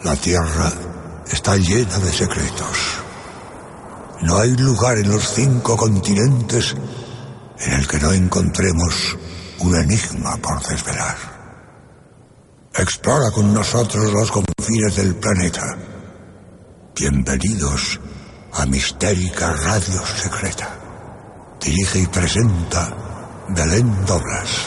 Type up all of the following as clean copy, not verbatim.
La Tierra está llena de secretos. No hay lugar en los 5 continentes en el que no encontremos un enigma por desvelar. Explora con nosotros los confines del planeta. Bienvenidos a Mistérica Radio Secreta. Dirige y presenta Belén Doblas.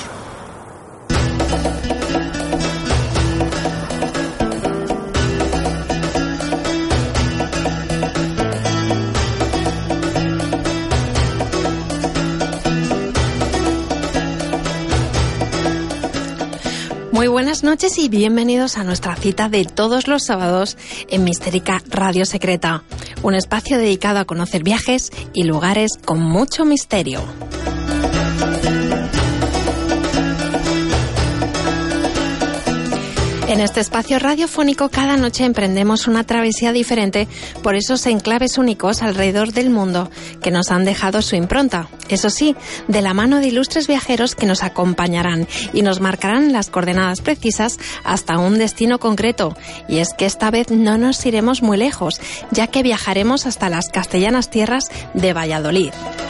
Muy buenas noches y bienvenidos a nuestra cita de todos los sábados en Mistérica Radio Secreta, un espacio dedicado a conocer viajes y lugares con mucho misterio. En este espacio radiofónico cada noche emprendemos una travesía diferente por esos enclaves únicos alrededor del mundo que nos han dejado su impronta. Eso sí, de la mano de ilustres viajeros que nos acompañarán y nos marcarán las coordenadas precisas hasta un destino concreto. Y es que esta vez no nos iremos muy lejos, ya que viajaremos hasta las castellanas tierras de Valladolid.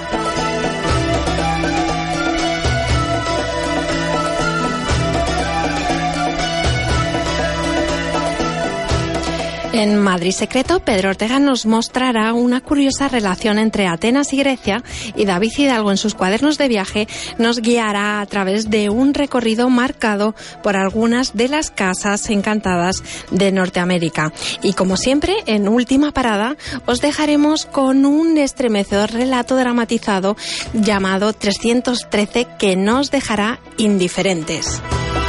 En Madrid Secreto, Pedro Ortega nos mostrará una curiosa relación entre Atenas y Grecia, y David Hidalgo en sus cuadernos de viaje nos guiará a través de un recorrido marcado por algunas de las casas encantadas de Norteamérica. Y como siempre, en última parada, os dejaremos con un estremecedor relato dramatizado llamado 313 que nos dejará indiferentes.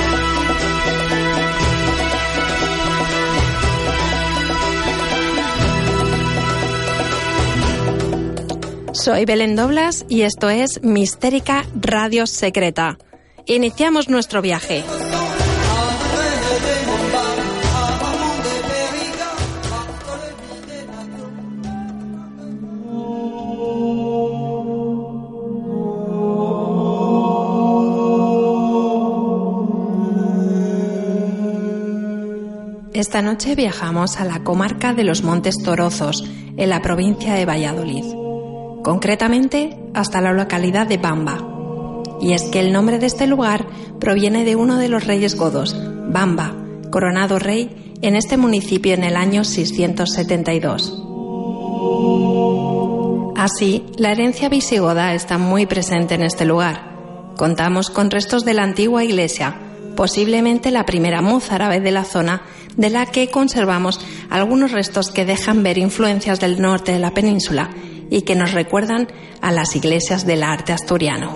Soy Belén Doblas y esto es Mistérica Radio Secreta. Iniciamos nuestro viaje. Esta noche viajamos a la comarca de los Montes Torozos, en la provincia de Valladolid. Concretamente hasta la localidad de Bamba. Y es que el nombre de este lugar proviene de uno de los reyes godos, Bamba, coronado rey en este municipio en el año 672. Así, la herencia visigoda está muy presente en este lugar. Contamos con restos de la antigua iglesia, posiblemente la primera mozárabe de la zona, de la que conservamos algunos restos que dejan ver influencias del norte de la península y que nos recuerdan a las iglesias del arte asturiano.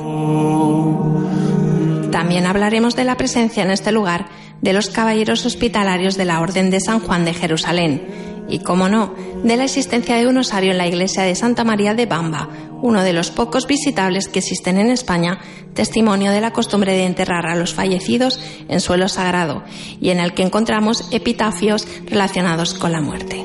También hablaremos de la presencia en este lugar de los caballeros hospitalarios de la Orden de San Juan de Jerusalén y, como no, de la existencia de un osario en la iglesia de Santa María de Bamba, uno de los pocos visitables que existen en España, testimonio de la costumbre de enterrar a los fallecidos en suelo sagrado y en el que encontramos epitafios relacionados con la muerte.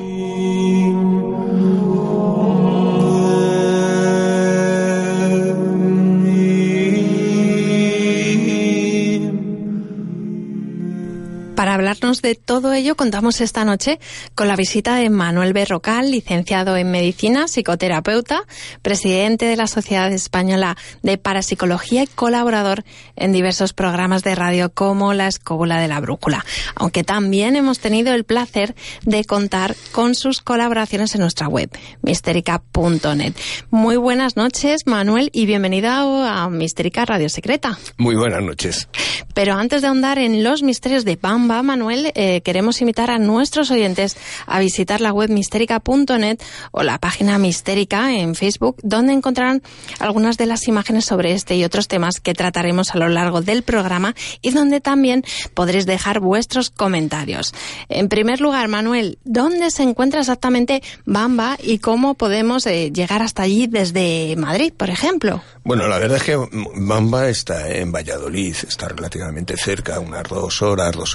Para hablarnos de todo ello, contamos esta noche con la visita de Manuel Berrocal, licenciado en Medicina, psicoterapeuta, presidente de la Sociedad Española de Parapsicología y colaborador en diversos programas de radio como La Escóbula de la Brújula. Aunque también hemos tenido el placer de contar con sus colaboraciones en nuestra web, mistérica.net. Muy buenas noches, Manuel, y bienvenido a Mistérica Radio Secreta. Muy buenas noches. Pero antes de ahondar en los misterios de Bamba, Manuel, queremos invitar a nuestros oyentes a visitar la web mistérica.net o la página Mistérica en Facebook, donde encontrarán algunas de las imágenes sobre este y otros temas que trataremos a lo largo del programa y donde también podréis dejar vuestros comentarios. En primer lugar, Manuel, ¿dónde se encuentra exactamente Bamba y cómo podemos llegar hasta allí desde Madrid, por ejemplo? Bueno, la verdad es que Bamba está en Valladolid, está relativamente cerca, unas 2 horas y media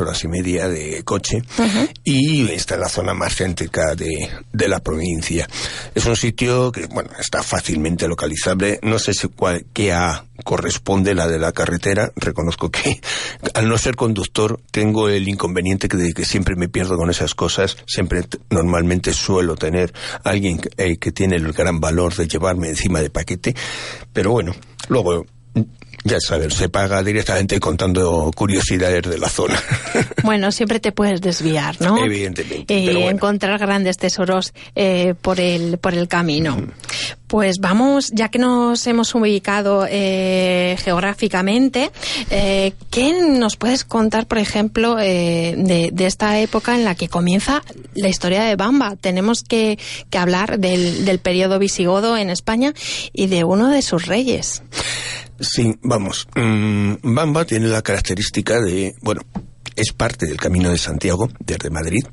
media de coche, y está en la zona más céntrica de la provincia. Es un sitio que, bueno, está fácilmente localizable. No sé si qué A corresponde la de la carretera. Reconozco que al no ser conductor tengo el inconveniente de que siempre me pierdo con esas cosas. Siempre normalmente suelo tener a alguien que tiene el gran valor de llevarme encima de paquete, pero bueno, luego ya sabes, se paga directamente contando curiosidades de la zona. Bueno, siempre te puedes desviar, ¿no? Evidentemente. Y bueno, encontrar grandes tesoros por el camino. Pues vamos, ya que nos hemos ubicado geográficamente, ¿qué nos puedes contar, por ejemplo, de esta época en la que comienza la historia de Bamba? Tenemos que hablar del periodo visigodo en España y de uno de sus reyes. Sí, vamos. Bamba tiene la característica de, bueno, es parte del Camino de Santiago desde Madrid.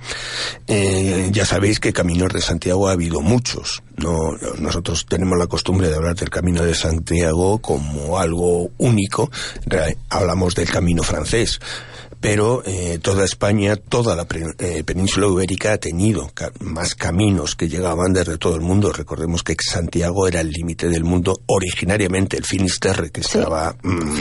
Ya sabéis que caminos de Santiago ha habido muchos. Nosotros tenemos la costumbre de hablar del Camino de Santiago como algo único. Hablamos del Camino francés. Pero toda España, toda la península ibérica ha tenido más caminos que llegaban desde todo el mundo. Recordemos que Santiago era el límite del mundo originariamente, el Finisterre, que estaba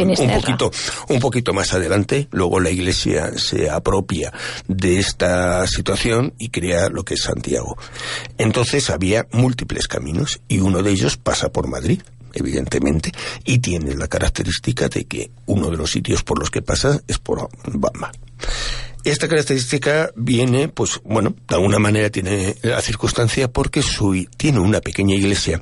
un poquito más adelante. Luego la Iglesia se apropia de esta situación y crea lo que es Santiago. Entonces había múltiples caminos y uno de ellos pasa por Madrid, evidentemente, y tiene la característica de que uno de los sitios por los que pasa es por Bamba. Esta característica viene, pues bueno, de alguna manera tiene la circunstancia porque tiene una pequeña iglesia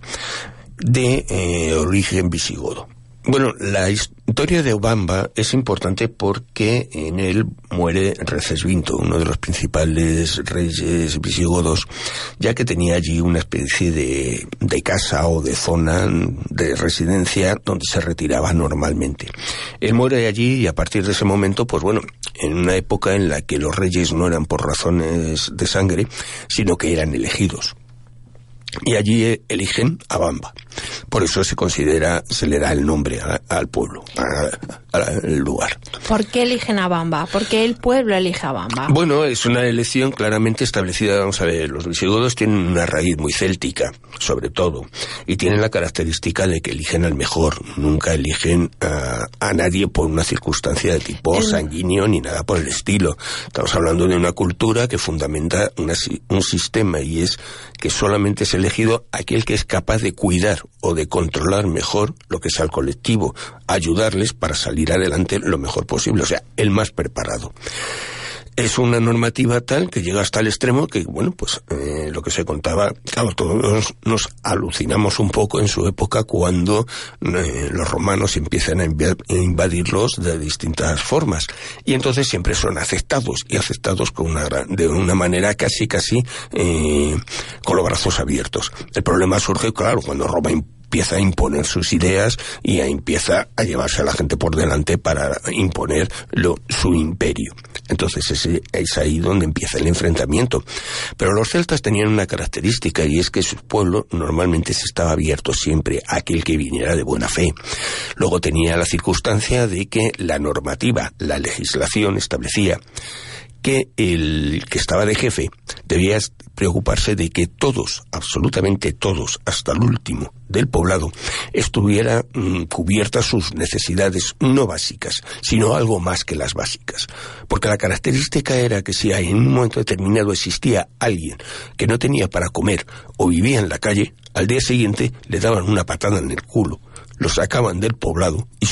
de origen visigodo. Bueno, la historia de Bamba es importante porque en él muere Recesvinto, uno de los principales reyes visigodos, ya que tenía allí una especie de casa o de zona de residencia donde se retiraba normalmente. Él muere allí y a partir de ese momento, pues bueno, en una época en la que los reyes no eran por razones de sangre, sino que eran elegidos. Y allí eligen a Bamba. Por eso se le da el nombre al pueblo, al lugar. ¿Por qué eligen a Bamba? ¿Por qué el pueblo elige a Bamba? Bueno, es una elección claramente establecida. Vamos a ver, los visigodos tienen una raíz muy céltica, sobre todo, y tienen la característica de que eligen al mejor. Nunca eligen a nadie por una circunstancia de tipo sanguíneo ni nada por el estilo. Estamos hablando de una cultura que fundamenta un sistema, y es que solamente es elegido aquel que es capaz de cuidar o de controlar mejor lo que sea el colectivo, ayudarles para salir adelante lo mejor posible, o sea, el más preparado. Es una normativa tal que llega hasta el extremo que, bueno, pues lo que se contaba, claro, todos nos alucinamos un poco en su época cuando los romanos empiezan a invadirlos de distintas formas, y entonces siempre son aceptados de una manera casi con los brazos abiertos. El problema surge, claro, cuando Roma empieza a imponer sus ideas y empieza a llevarse a la gente por delante para imponer su imperio. Entonces es ahí donde empieza el enfrentamiento. Pero los celtas tenían una característica, y es que su pueblo normalmente se estaba abierto siempre a aquel que viniera de buena fe. Luego tenía la circunstancia de que la normativa, la legislación establecía que el que estaba de jefe debía preocuparse de que todos, absolutamente todos, hasta el último del poblado, estuviera cubiertas sus necesidades no básicas, sino algo más que las básicas. Porque la característica era que si en un momento determinado existía alguien que no tenía para comer o vivía en la calle, al día siguiente le daban una patada en el culo, lo sacaban del poblado y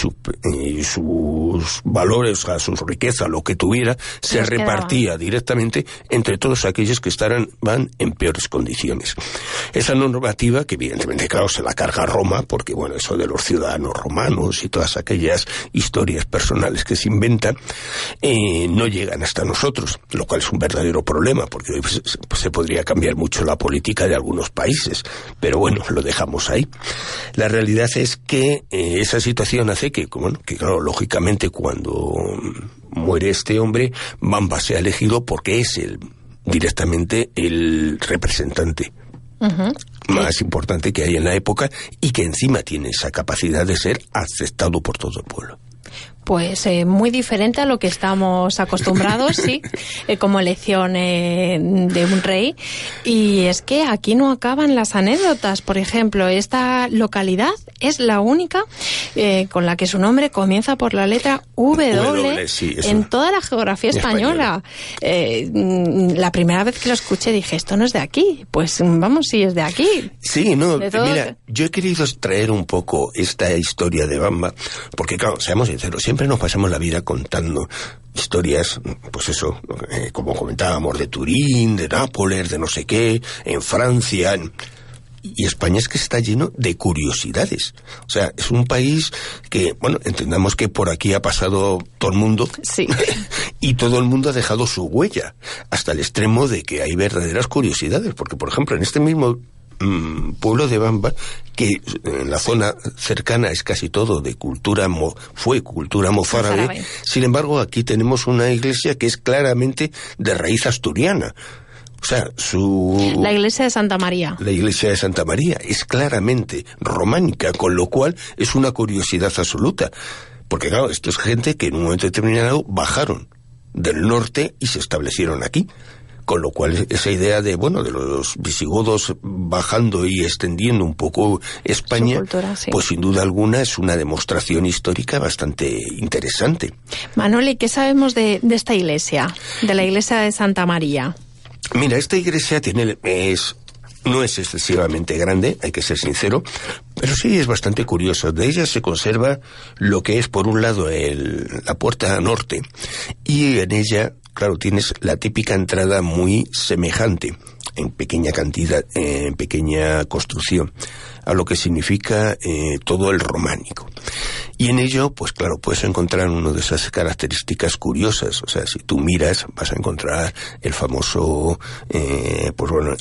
sus valores, a su riqueza, lo que tuviera, se repartía directamente entre todos aquellos que van en peores condiciones. Esa normativa, que evidentemente, claro, se la carga Roma, porque bueno, eso de los ciudadanos romanos y todas aquellas historias personales que se inventan, no llegan hasta nosotros, lo cual es un verdadero problema, porque hoy se podría cambiar mucho la política de algunos países, pero bueno, lo dejamos ahí. La realidad es que esa situación hace que claro, lógicamente cuando muere este hombre, Bamba sea elegido porque es directamente el representante más importante que hay en la época, y que encima tiene esa capacidad de ser aceptado por todo el pueblo. Pues muy diferente a lo que estamos acostumbrados, sí, como elección de un rey. Y es que aquí no acaban las anécdotas. Por ejemplo, esta localidad es la única con la que su nombre comienza por la letra W, sí, en toda la geografía española. La primera vez que lo escuché dije, esto no es de aquí. Pues vamos, sí es de aquí. Sí, no, mira, yo he querido traer un poco esta historia de Bamba, porque claro, seamos sinceros, siempre nos pasamos la vida contando historias, pues eso, como comentábamos, de Turín, de Nápoles, de no sé qué, en Francia, y España es que está lleno de curiosidades. O sea, es un país que, bueno, entendamos que por aquí ha pasado todo el mundo. Sí. Y todo el mundo ha dejado su huella, hasta el extremo de que hay verdaderas curiosidades. Porque, por ejemplo, en este mismo pueblo de Bamba, que en la zona cercana es casi todo de cultura fue cultura mozárabe. Sin embargo, aquí tenemos una iglesia que es claramente de raíz asturiana. O sea, la iglesia de Santa María. La iglesia de Santa María es claramente románica, con lo cual es una curiosidad absoluta. Porque claro, esto es gente que en un momento determinado bajaron del norte y se establecieron aquí. Con lo cual esa idea de, bueno, de los visigodos bajando y extendiendo un poco España, cultura, sí, pues sin duda alguna es una demostración histórica bastante interesante. Manoli, ¿qué sabemos de esta iglesia, de la iglesia de Santa María? Mira, esta iglesia no es excesivamente grande, hay que ser sincero, pero sí es bastante curioso. De ella se conserva lo que es, por un lado, la puerta norte, y en ella, claro, tienes la típica entrada muy semejante, en pequeña cantidad, en pequeña construcción, a lo que significa todo el románico. Y en ello, pues claro, puedes encontrar una de esas características curiosas. O sea, si tú miras, vas a encontrar el famoso, pues bueno,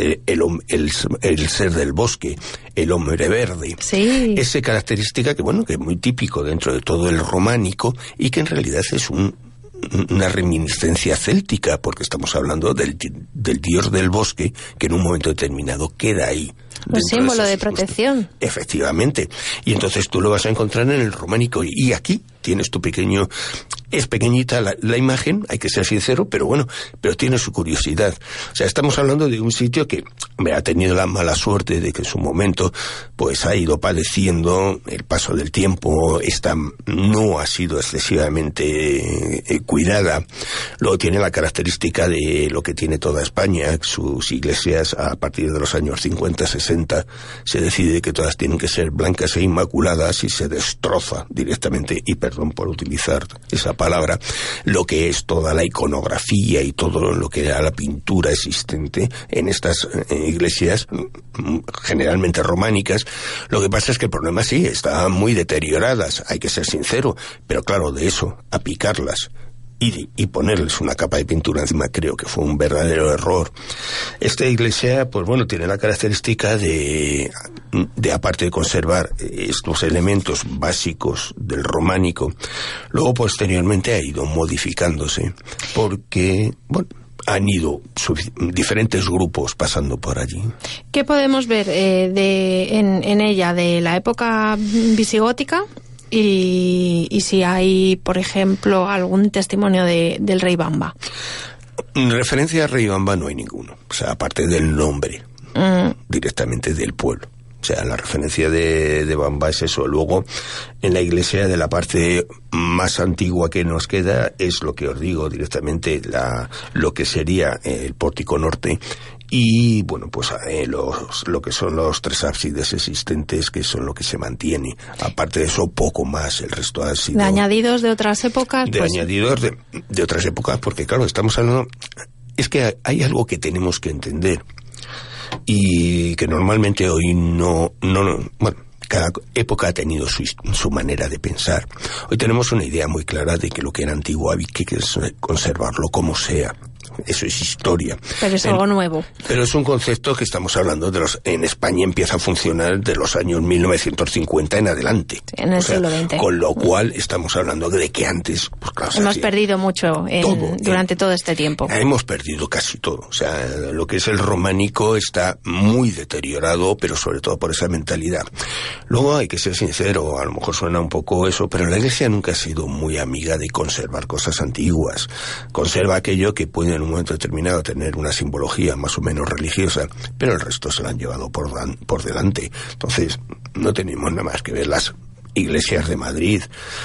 el ser del bosque, el hombre verde. Sí. Esa característica que, bueno, que es muy típico dentro de todo el románico y que en realidad es una reminiscencia céltica, porque estamos hablando del dios del bosque, que en un momento determinado queda ahí. Un símbolo de protección. Efectivamente. Y entonces tú lo vas a encontrar en el románico. Y aquí tienes tu pequeño... Es pequeñita la imagen, hay que ser sincero, pero bueno, pero tiene su curiosidad. O sea, estamos hablando de un sitio que ha tenido la mala suerte de que en su momento pues ha ido padeciendo el paso del tiempo, no ha sido excesivamente cuidada. Luego tiene la característica de lo que tiene toda España, sus iglesias a partir de los años 50, 60, se decide que todas tienen que ser blancas e inmaculadas y se destroza directamente, y perdón por utilizar esa palabra, lo que es toda la iconografía y todo lo que era la pintura existente en estas iglesias generalmente románicas. Lo que pasa es que el problema sí, estaban muy deterioradas, hay que ser sincero, pero claro, de eso a picarlas y ponerles una capa de pintura encima, creo que fue un verdadero error. Esta iglesia, pues bueno, tiene la característica de aparte de conservar estos elementos básicos del románico, luego posteriormente ha ido modificándose, porque, bueno, han ido diferentes grupos pasando por allí. ¿Qué podemos ver en ella de la época visigótica? Y si hay, por ejemplo, algún testimonio del rey Bamba. En referencia al rey Bamba no hay ninguno. O sea, aparte del nombre, directamente del pueblo. O sea, la referencia de Bamba es eso. Luego, en la iglesia de la parte más antigua que nos queda es lo que os digo directamente, lo que sería el pórtico norte. Y bueno, pues lo que son los 3 ábsides existentes, que son lo que se mantiene. Aparte de eso, poco más. El resto ha sido... ¿De añadidos de otras épocas? De añadidos de otras épocas, porque claro, estamos hablando... Es que hay algo que tenemos que entender y que normalmente hoy no bueno, cada época ha tenido su manera de pensar. Hoy tenemos una idea muy clara de que lo que era antiguo hay que conservarlo como sea. Eso es historia. Pero es algo nuevo. Pero es un concepto que estamos hablando en España empieza a funcionar de los años 1950 en adelante. Sí, en el siglo XX. Con lo cual estamos hablando de que antes, pues claro, hemos perdido mucho durante todo este tiempo. Hemos perdido casi todo. O sea, lo que es el románico está muy deteriorado, pero sobre todo por esa mentalidad. Luego hay que ser sincero, a lo mejor suena un poco eso, pero la Iglesia nunca ha sido muy amiga de conservar cosas antiguas. Conserva aquello que puede en un momento determinado tener una simbología más o menos religiosa, pero el resto se lo han llevado por delante. Entonces, no tenemos nada más que ver las iglesias de Madrid,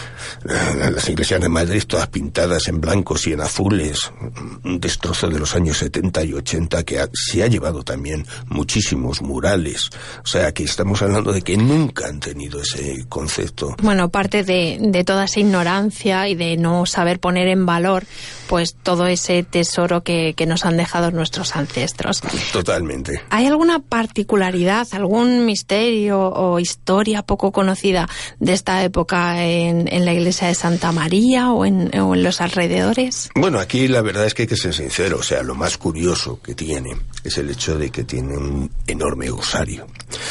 las iglesias de Madrid todas pintadas en blancos y en azules, un destrozo de los años 70 y 80 que se ha llevado también muchísimos murales. O sea, que estamos hablando de que nunca han tenido ese concepto. Bueno, parte de toda esa ignorancia y de no saber poner en valor pues todo ese tesoro que nos han dejado nuestros ancestros. Totalmente. ¿Hay alguna particularidad, algún misterio o historia poco conocida de esta época en la iglesia de Santa María o en los alrededores? Bueno, aquí la verdad es que hay que ser sincero. O sea, lo más curioso que tiene es el hecho de que tiene un enorme osario.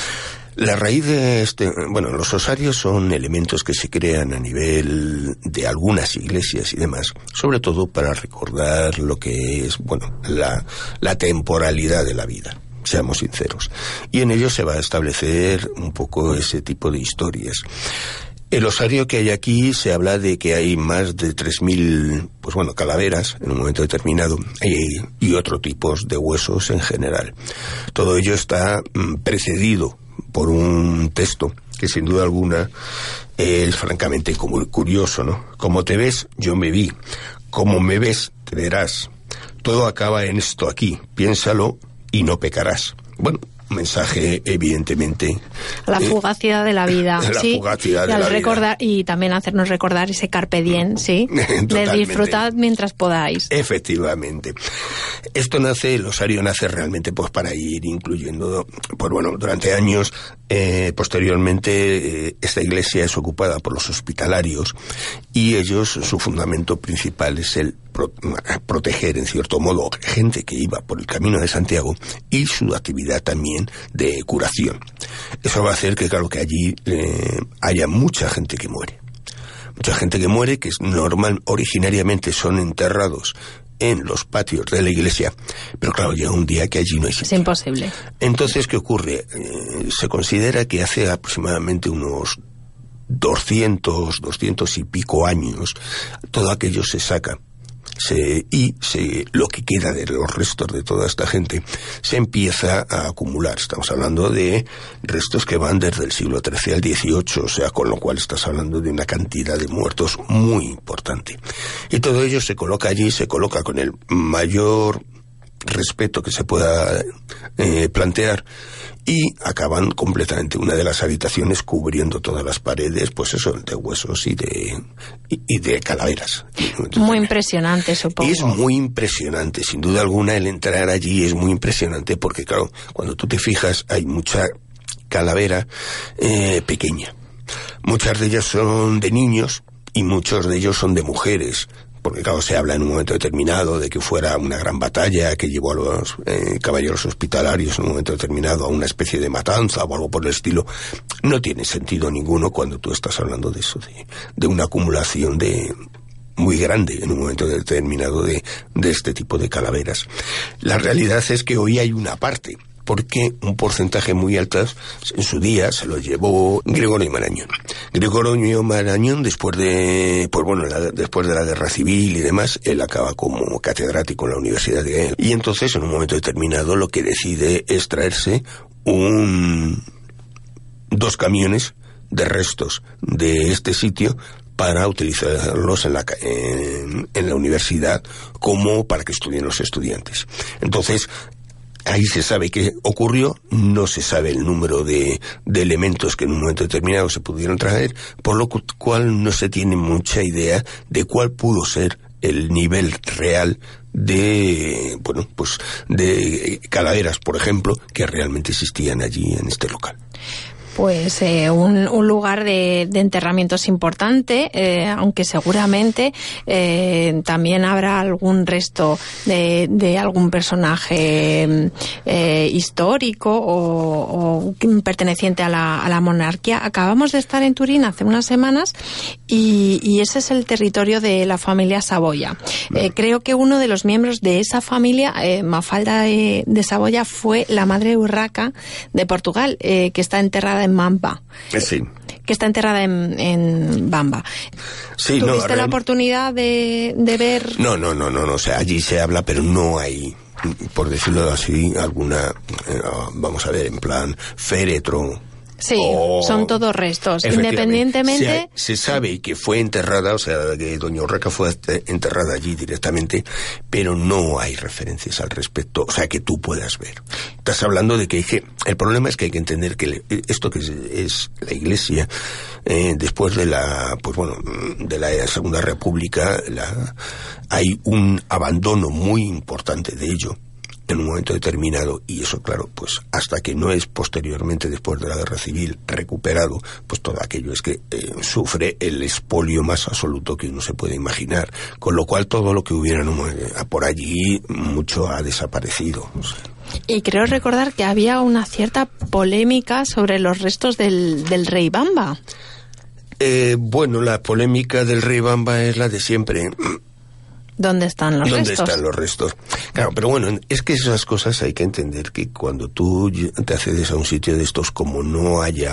La raíz de los osarios son elementos que se crean a nivel de algunas iglesias y demás, sobre todo para recordar lo que es, la temporalidad de la vida, seamos sinceros. Y en ello se va a establecer un poco ese tipo de historias. El osario que hay aquí se habla de que hay más de 3.000, calaveras en un momento determinado y otro tipo de huesos en general. Todo ello está precedido por un texto que sin duda alguna es francamente curioso, ¿no? Como te ves, yo me vi. Como me ves, te verás. Todo acaba en esto aquí. Piénsalo y no pecarás. Bueno, un mensaje evidentemente la fugacidad de la vida, fugacidad de la vida. Y también hacernos recordar ese carpe diem, ¿sí? De disfrutad mientras podáis. Efectivamente. El osario nace realmente pues para ir incluyendo, durante años, posteriormente esta iglesia es ocupada por los hospitalarios y ellos, su fundamento principal es el proteger en cierto modo gente que iba por el camino de Santiago y su actividad también de curación. Eso va a hacer que allí haya mucha gente que muere. Mucha gente que muere, que es normal, originariamente son enterrados en los patios de la iglesia, pero claro, llega un día que allí no hay sitio. Es imposible. Entonces, ¿qué ocurre? Se considera que hace aproximadamente unos 200 y pico años, todo aquello se saca. Lo que queda de los restos de toda esta gente se empieza a acumular. Estamos hablando de restos que van desde el siglo XIII al XVIII, o sea, con lo cual estás hablando de una cantidad de muertos muy importante. Y todo ello se coloca allí, se coloca con el mayor respeto que se pueda plantear, y acaban completamente una de las habitaciones cubriendo todas las paredes, pues eso, de huesos y de calaveras. Entonces, muy impresionante, supongo. Es muy impresionante, sin duda alguna, el entrar allí es muy impresionante porque, claro, cuando tú te fijas hay mucha calavera pequeña. Muchas de ellas son de niños y muchos de ellos son de mujeres. Porque claro, se habla en un momento determinado de que fuera una gran batalla que llevó a los caballeros hospitalarios en un momento determinado a una especie de matanza o algo por el estilo. No tiene sentido ninguno cuando tú estás hablando de eso, de una acumulación muy grande en un momento determinado de este tipo de calaveras. La realidad es que hoy hay una parte, porque un porcentaje muy alto en su día se lo llevó Gregorio Marañón. Gregorio Marañón, después de la guerra civil y demás, él acaba como catedrático en la Universidad de Yale. Y entonces, en un momento determinado, lo que decide es traerse 2 camiones de restos de este sitio para utilizarlos en la universidad como para que estudien los estudiantes. Entonces, ahí se sabe qué ocurrió, no se sabe el número de elementos que en un momento determinado se pudieron traer, por lo cual no se tiene mucha idea de cuál pudo ser el nivel real de calaveras, por ejemplo, que realmente existían allí en este local. pues un lugar de enterramientos importante, aunque seguramente también habrá algún resto de algún personaje histórico o perteneciente a la monarquía. Acabamos de estar en Turín hace unas semanas y ese es el territorio de la familia Saboya. Creo que uno de los miembros de esa familia, Mafalda de Saboya, fue la madre Urraca de Portugal, que está enterrada en Bamba. Sí. Que está enterrada en Bamba. Sí, ¿Tuviste la oportunidad de ver? No, o sea, allí se habla, pero no hay, por decirlo así, alguna, vamos a ver, en plan féretro. Sí, son todos restos, independientemente. Se sabe que fue enterrada, o sea, que doña Urraca fue enterrada allí directamente, pero no hay referencias al respecto, o sea, que tú puedas ver. Estás hablando de que el problema es que hay que entender que esto que es la Iglesia, después de de la Segunda República, hay un abandono muy importante de ello en un momento determinado, y eso, claro, pues hasta que no es posteriormente, después de la Guerra Civil, recuperado, pues todo aquello es que sufre el expolio más absoluto que uno se puede imaginar, con lo cual todo lo que hubiera por allí, mucho ha desaparecido. O sea. Y creo recordar que había una cierta polémica sobre los restos del rey Bamba. Bueno, la polémica del rey Bamba es la de siempre. ¿Dónde están los restos? ¿Dónde están los restos? Claro, pero bueno, es que esas cosas hay que entender que cuando tú te accedes a un sitio de estos, como no haya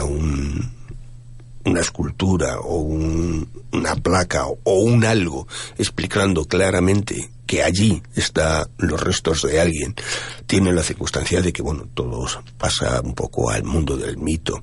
una escultura o una placa o un algo explicando claramente que allí están los restos de alguien, tiene la circunstancia de que, bueno, todo pasa un poco al mundo del mito.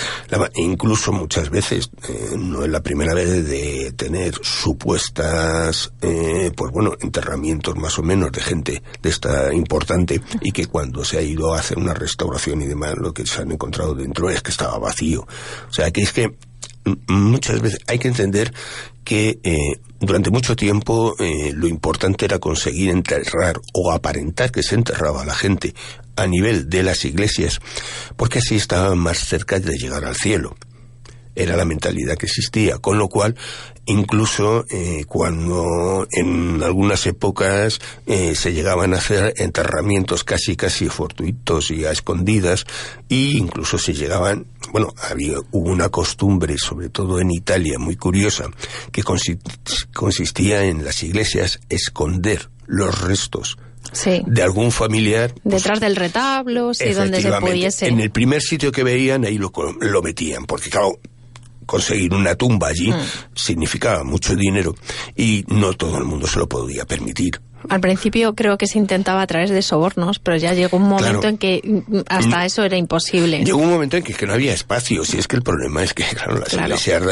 Incluso muchas veces, no es la primera vez de tener supuestas, enterramientos más o menos de gente de esta importante, y que cuando se ha ido a hacer una restauración y demás, lo que se han encontrado dentro es que estaba vacío. O sea, que es que muchas veces hay que entender que durante mucho tiempo lo importante era conseguir enterrar o aparentar que se enterraba a la gente a nivel de las iglesias, porque así estaban más cerca de llegar al cielo. Era la mentalidad que existía, con lo cual incluso cuando en algunas épocas se llegaban a hacer enterramientos casi fortuitos y a escondidas, y incluso se llegaban, hubo una costumbre, sobre todo en Italia, muy curiosa, que consistía en las iglesias esconder los restos de algún familiar detrás del retablo, donde se pudiese. En el primer sitio que veían, ahí lo metían, porque claro, conseguir una tumba allí significaba mucho dinero y no todo el mundo se lo podía permitir. Al principio creo que se intentaba a través de sobornos, pero ya llegó un momento en que hasta eso era imposible. Llegó un momento en que no había espacio. Si es que el problema es que, las iglesias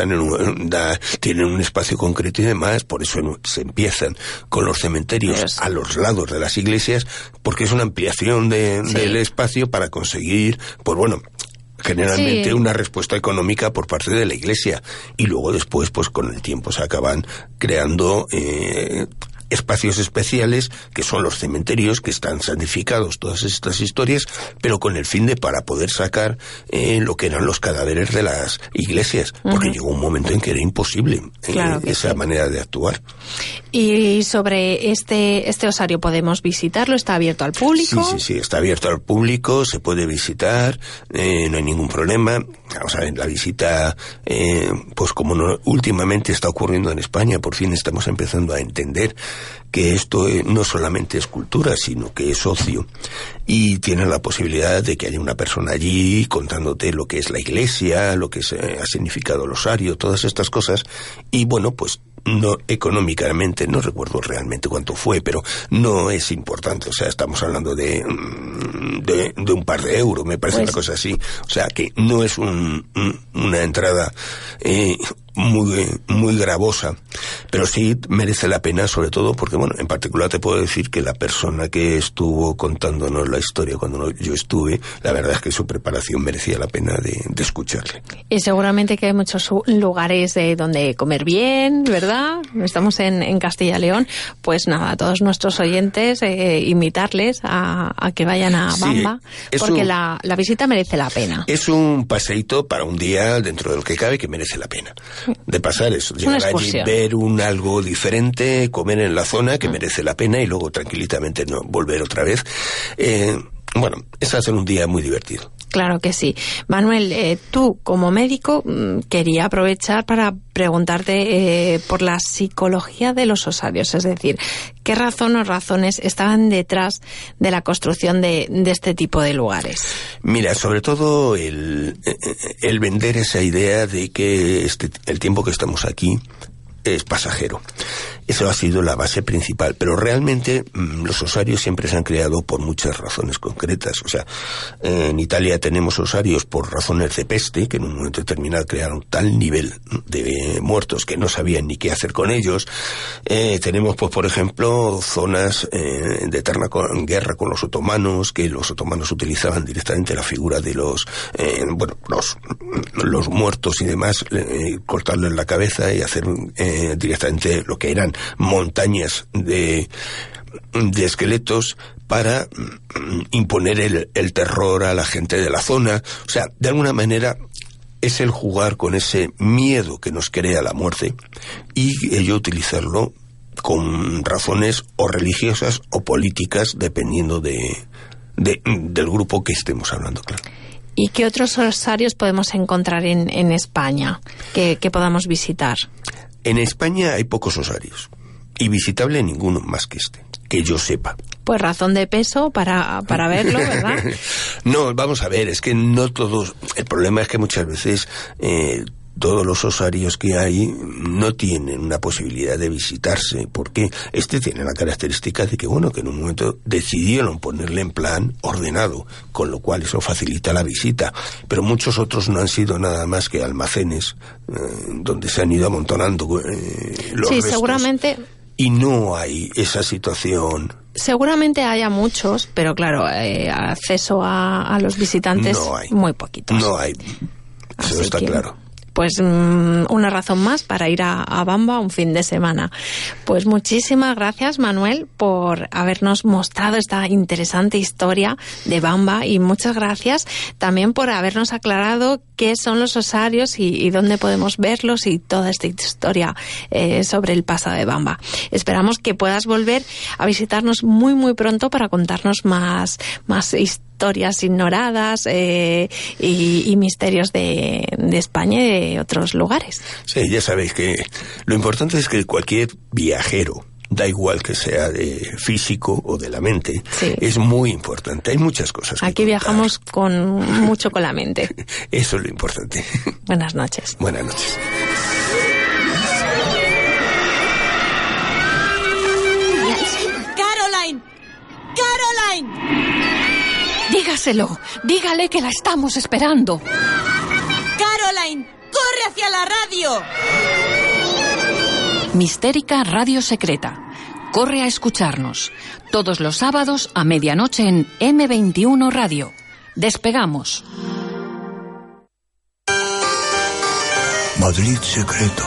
tienen un espacio concreto y demás, por eso se empiezan con los cementerios a los lados de las iglesias, porque es una ampliación del espacio para conseguir, generalmente una respuesta económica por parte de la Iglesia, y luego después, pues con el tiempo se acaban creando espacios especiales, que son los cementerios, que están santificados, todas estas historias, pero con el fin para poder sacar lo que eran los cadáveres de las iglesias, porque llegó un momento en que era imposible esa manera de actuar. Y sobre este osario, ¿podemos visitarlo? ¿Está abierto al público? Sí, está abierto al público, se puede visitar, no hay ningún problema. Vamos a ver, la visita, últimamente está ocurriendo en España, por fin estamos empezando a entender que esto no solamente es cultura, sino que es ocio, y tienes la posibilidad de que haya una persona allí contándote lo que es la iglesia, lo que ha significado el osario, todas estas cosas, y no económicamente, no recuerdo realmente cuánto fue, pero no es importante, o sea, estamos hablando de un par de euros, me parece una cosa así, o sea, que no es una entrada muy gravosa, pero sí merece la pena, sobre todo porque, bueno, en particular te puedo decir que la persona que estuvo contándonos la historia cuando yo estuve, la verdad es que su preparación merecía la pena de escucharle. Y seguramente que hay muchos lugares donde comer bien, ¿verdad? Estamos en Castilla y León. Pues nada, a todos nuestros oyentes, invitarles a que vayan a Bamba, porque la visita merece la pena. Es un paseíto para un día, dentro de lo que cabe, que merece la pena. De pasar eso, llegar allí, ver algo diferente, comer en la zona, que merece la pena, y luego tranquilitamente no volver otra vez. Bueno, es hacer un día muy divertido. Claro que sí. Manuel, tú como médico quería aprovechar para preguntarte por la psicología de los osarios, es decir, ¿qué razón o razones estaban detrás de la construcción de este tipo de lugares? Mira, sobre todo el vender esa idea de que el tiempo que estamos aquí es pasajero. Eso ha sido la base principal, pero realmente los osarios siempre se han creado por muchas razones concretas. O sea, en Italia tenemos osarios por razones de peste, que en un momento determinado crearon tal nivel de muertos que no sabían ni qué hacer con ellos. Tenemos, pues, por ejemplo, zonas de eterna guerra con los otomanos, que los otomanos utilizaban directamente la figura de los muertos y demás, cortarles la cabeza y hacer directamente lo que eran montañas de esqueletos para imponer el terror a la gente de la zona. O sea, de alguna manera es el jugar con ese miedo que nos crea la muerte y ello utilizarlo con razones o religiosas o políticas, dependiendo del grupo que estemos hablando, claro. ¿Y qué otros osarios podemos encontrar en España que podamos visitar? En España hay pocos osarios, y visitable ninguno más que este, que yo sepa. Pues razón de peso para verlo, ¿verdad? No, vamos a ver, es que no todos... El problema es que muchas veces todos los osarios que hay no tienen una posibilidad de visitarse, porque este tiene la característica de que, bueno, que en un momento decidieron ponerle en plan ordenado, con lo cual eso facilita la visita, pero muchos otros no han sido nada más que almacenes donde se han ido amontonando los restos. Seguramente. Y no hay esa situación. Seguramente haya muchos, pero claro, acceso a los visitantes no hay. Muy poquitos. No hay. Eso está claro. Pues una razón más para ir a Bamba un fin de semana. Pues muchísimas gracias, Manuel, por habernos mostrado esta interesante historia de Bamba, y muchas gracias también por habernos aclarado qué son los osarios y dónde podemos verlos, y toda esta historia sobre el pasado de Bamba. Esperamos que puedas volver a visitarnos muy muy pronto para contarnos más historias ignoradas y misterios de España y de otros lugares. Sí, ya sabéis que lo importante es que cualquier viajero, da igual que sea de físico o de la mente, sí, es muy importante. Hay muchas cosas que aquí contar. Viajamos mucho con la mente. Eso es lo importante. Buenas noches. Buenas noches. ¡Caroline! ¡Caroline! Dígaselo, dígale que la estamos esperando. ¡Caroline! ¡Corre hacia la radio! Mistérica Radio Secreta. Corre a escucharnos. Todos los sábados a medianoche en M21 Radio. Despegamos. Madrid Secreto.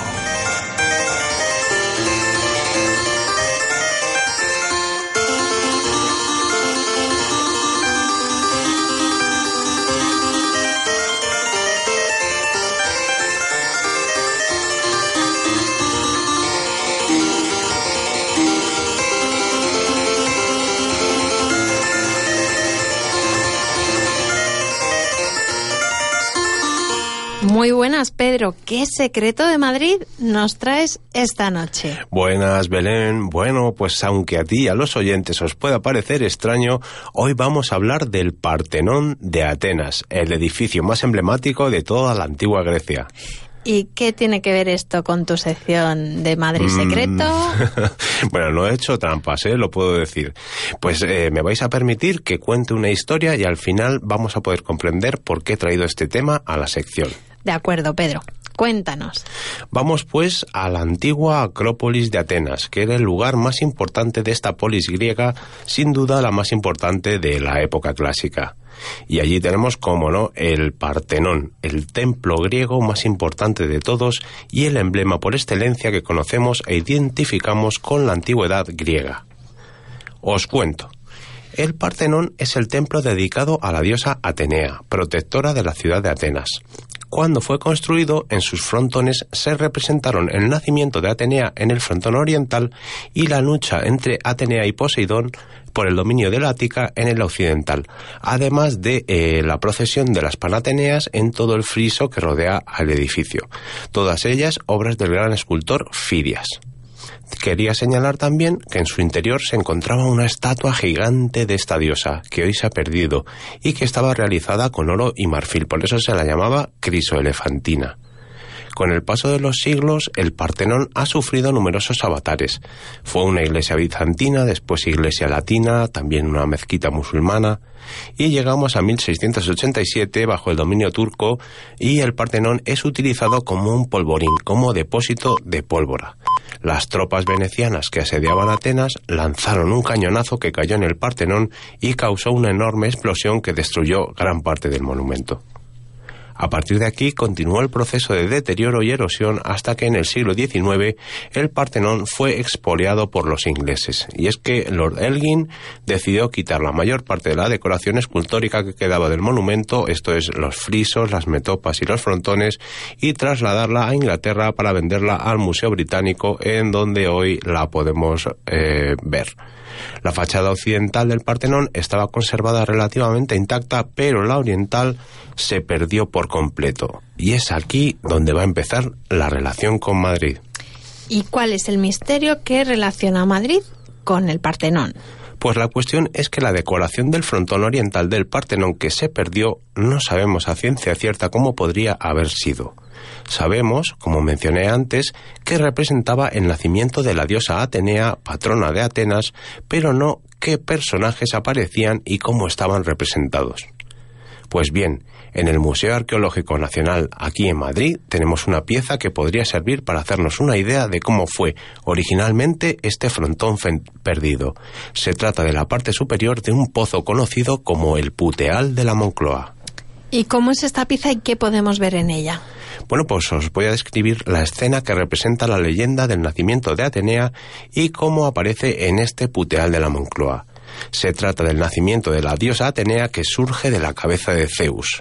Muy buenas, Pedro. ¿Qué secreto de Madrid nos traes esta noche? Buenas, Belén. Bueno, pues aunque a ti y a los oyentes os pueda parecer extraño, hoy vamos a hablar del Partenón de Atenas, el edificio más emblemático de toda la antigua Grecia. ¿Y qué tiene que ver esto con tu sección de Madrid Secreto? Bueno, no he hecho trampas, lo puedo decir. Pues me vais a permitir que cuente una historia y al final vamos a poder comprender por qué he traído este tema a la sección. De acuerdo, Pedro. Cuéntanos. Vamos pues a la antigua Acrópolis de Atenas, que era el lugar más importante de esta polis griega, sin duda la más importante de la época clásica. Y allí tenemos, como no, el Partenón, el templo griego más importante de todos y el emblema por excelencia que conocemos e identificamos con la antigüedad griega. Os cuento. El Partenón es el templo dedicado a la diosa Atenea, protectora de la ciudad de Atenas. Cuando fue construido, en sus frontones se representaron el nacimiento de Atenea en el frontón oriental y la lucha entre Atenea y Poseidón por el dominio de la Ática en el occidental, además de la procesión de las Panateneas en todo el friso que rodea al edificio. Todas ellas obras del gran escultor Fidias. Quería señalar también que en su interior se encontraba una estatua gigante de esta diosa, que hoy se ha perdido, y que estaba realizada con oro y marfil, por eso se la llamaba crisoelefantina. Con el paso de los siglos, el Partenón ha sufrido numerosos avatares. Fue una iglesia bizantina, después iglesia latina, también una mezquita musulmana, y llegamos a 1687 bajo el dominio turco, y el Partenón es utilizado como un polvorín, como depósito de pólvora. Las tropas venecianas que asediaban Atenas lanzaron un cañonazo que cayó en el Partenón y causó una enorme explosión que destruyó gran parte del monumento. A partir de aquí continuó el proceso de deterioro y erosión hasta que en el siglo XIX el Partenón fue expoliado por los ingleses. Y es que Lord Elgin decidió quitar la mayor parte de la decoración escultórica que quedaba del monumento, esto es, los frisos, las metopas y los frontones, y trasladarla a Inglaterra para venderla al Museo Británico, en donde hoy la podemos ver. La fachada occidental del Partenón estaba conservada relativamente intacta, pero la oriental se perdió por completo. Y es aquí donde va a empezar la relación con Madrid. ¿Y cuál es el misterio que relaciona a Madrid con el Partenón? Pues la cuestión es que la decoración del frontón oriental del Partenón que se perdió no sabemos a ciencia cierta cómo podría haber sido. Sabemos, como mencioné antes, que representaba el nacimiento de la diosa Atenea, patrona de Atenas, pero no qué personajes aparecían y cómo estaban representados. Pues bien, en el Museo Arqueológico Nacional, aquí en Madrid, tenemos una pieza que podría servir para hacernos una idea de cómo fue originalmente este frontón perdido. Se trata de la parte superior de un pozo conocido como el Puteal de la Moncloa. ¿Y cómo es esta pieza y qué podemos ver en ella? Bueno, pues os voy a describir la escena que representa la leyenda del nacimiento de Atenea y cómo aparece en este Puteal de la Moncloa. Se trata del nacimiento de la diosa Atenea que surge de la cabeza de Zeus.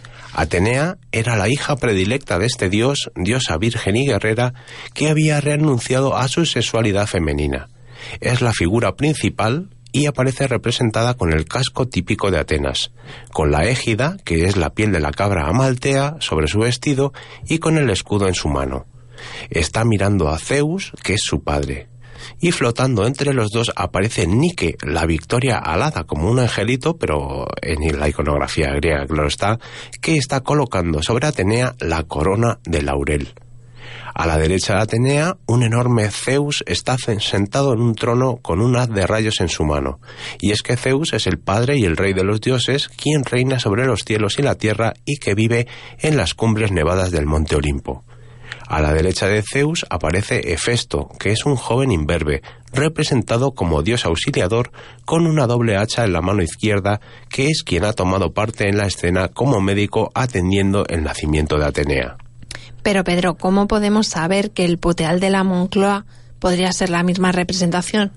Atenea era la hija predilecta de este dios, diosa virgen y guerrera, que había renunciado a su sexualidad femenina. Es la figura principal y aparece representada con el casco típico de Atenas, con la égida, que es la piel de la cabra amaltea, sobre su vestido y con el escudo en su mano. Está mirando a Zeus, que es su padre. Y flotando entre los dos aparece Nike, la Victoria alada como un angelito, pero en la iconografía griega, claro está, que está colocando sobre Atenea la corona de laurel. A la derecha de Atenea, un enorme Zeus está sentado en un trono con un haz de rayos en su mano. Y es que Zeus es el padre y el rey de los dioses, quien reina sobre los cielos y la tierra y que vive en las cumbres nevadas del monte Olimpo. A la derecha de Zeus aparece Hefesto, que es un joven imberbe, representado como dios auxiliador con una doble hacha en la mano izquierda, que es quien ha tomado parte en la escena como médico atendiendo el nacimiento de Atenea. Pero Pedro, ¿cómo podemos saber que el Puteal de la Moncloa podría ser la misma representación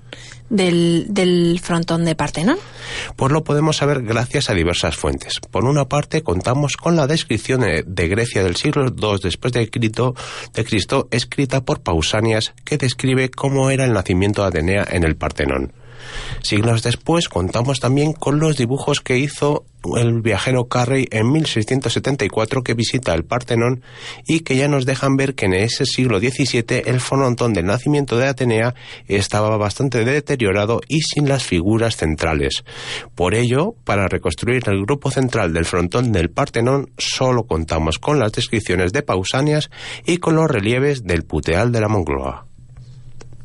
del frontón de Partenón? Pues lo podemos saber gracias a diversas fuentes. Por una parte, contamos con la descripción de Grecia del siglo II después de Cristo, escrita por Pausanias, que describe cómo era el nacimiento de Atenea en el Partenón. Siglos después contamos también con los dibujos que hizo el viajero Carrey en 1674, que visita el Partenón y que ya nos dejan ver que en ese siglo XVII el frontón del nacimiento de Atenea estaba bastante deteriorado y sin las figuras centrales. Por ello, para reconstruir el grupo central del frontón del Partenón solo contamos con las descripciones de Pausanias y con los relieves del Puteal de la Moncloa.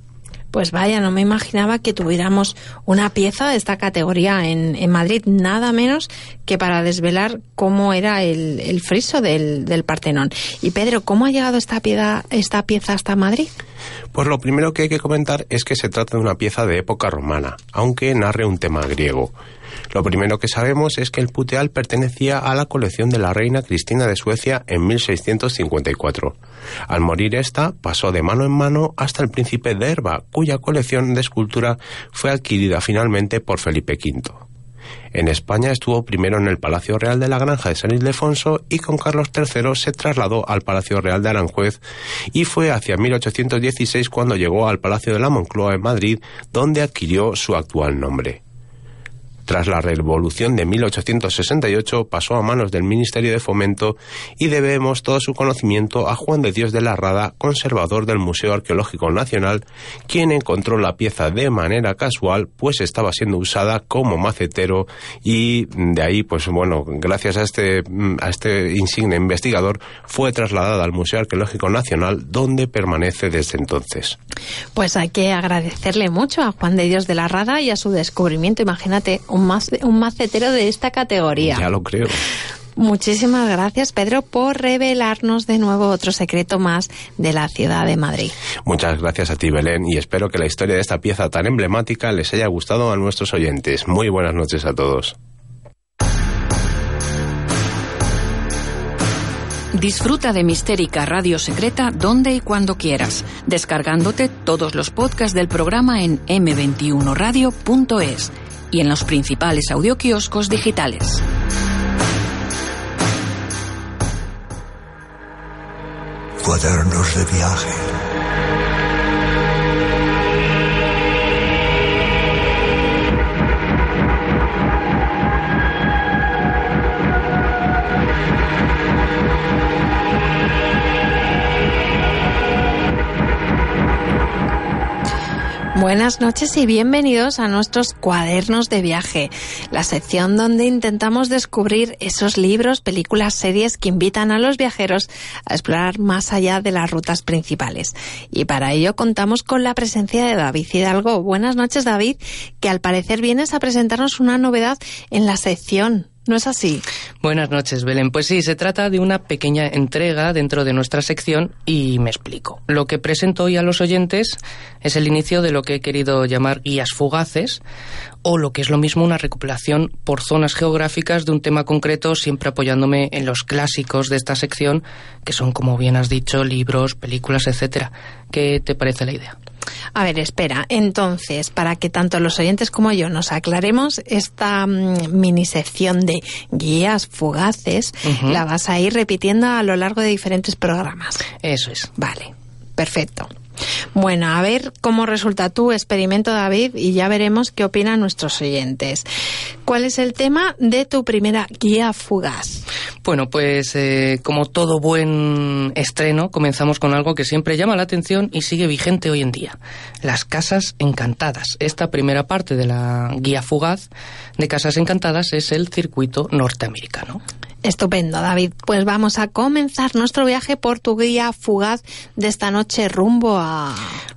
Pues vaya, no me imaginaba que tuviéramos una pieza de esta categoría en Madrid, nada menos que para desvelar cómo era el friso del Partenón. Y Pedro, ¿cómo ha llegado esta pieza hasta Madrid? Pues lo primero que hay que comentar es que se trata de una pieza de época romana, aunque narre un tema griego. Lo primero que sabemos es que el puteal pertenecía a la colección de la reina Cristina de Suecia en 1654. Al morir esta, pasó de mano en mano hasta el príncipe de Erba, cuya colección de escultura fue adquirida finalmente por Felipe V. En España estuvo primero en el Palacio Real de la Granja de San Ildefonso y con Carlos III se trasladó al Palacio Real de Aranjuez y fue hacia 1816 cuando llegó al Palacio de la Moncloa en Madrid, donde adquirió su actual nombre. Tras la Revolución de 1868 pasó a manos del Ministerio de Fomento y debemos todo su conocimiento a Juan de Dios de la Rada, conservador del Museo Arqueológico Nacional, quien encontró la pieza de manera casual, pues estaba siendo usada como macetero y de ahí, pues bueno, gracias a este insigne investigador, fue trasladada al Museo Arqueológico Nacional, donde permanece desde entonces. Pues hay que agradecerle mucho a Juan de Dios de la Rada y a su descubrimiento. Imagínate, un macetero de esta categoría. Ya lo creo. Muchísimas gracias, Pedro, por revelarnos de nuevo otro secreto más de la ciudad de Madrid. Muchas gracias a ti, Belén, y espero que la historia de esta pieza tan emblemática les haya gustado a nuestros oyentes. Muy buenas noches a todos. Disfruta de Mistérica Radio Secreta donde y cuando quieras, descargándote todos los podcasts del programa en m21radio.es y en los principales audioquioscos digitales. Cuadernos de viaje. Buenas noches y bienvenidos a nuestros cuadernos de viaje, la sección donde intentamos descubrir esos libros, películas, series que invitan a los viajeros a explorar más allá de las rutas principales. Y para ello contamos con la presencia de David Hidalgo. Buenas noches, David, que al parecer vienes a presentarnos una novedad en la sección. ¿No es así? Buenas noches, Belén. Pues sí, se trata de una pequeña entrega dentro de nuestra sección y me explico. Lo que presento hoy a los oyentes es el inicio de lo que he querido llamar guías fugaces, o lo que es lo mismo una recopilación por zonas geográficas de un tema concreto, siempre apoyándome en los clásicos de esta sección, que son, como bien has dicho, libros, películas, etcétera. ¿Qué te parece la idea? A ver, espera. Entonces, para que tanto los oyentes como yo nos aclaremos, esta mini sección de guías fugaces la vas a ir repitiendo a lo largo de diferentes programas. Eso es. Vale, perfecto. Bueno, a ver cómo resulta tu experimento, David, y ya veremos qué opinan nuestros oyentes. ¿Cuál es el tema de tu primera guía fugaz? Bueno, pues como todo buen estreno, comenzamos con algo que siempre llama la atención y sigue vigente hoy en día: las casas encantadas. Esta primera parte de la guía fugaz de casas encantadas es el circuito norteamericano. Estupendo, David. Pues vamos a comenzar nuestro viaje por tu guía fugaz de esta noche rumbo a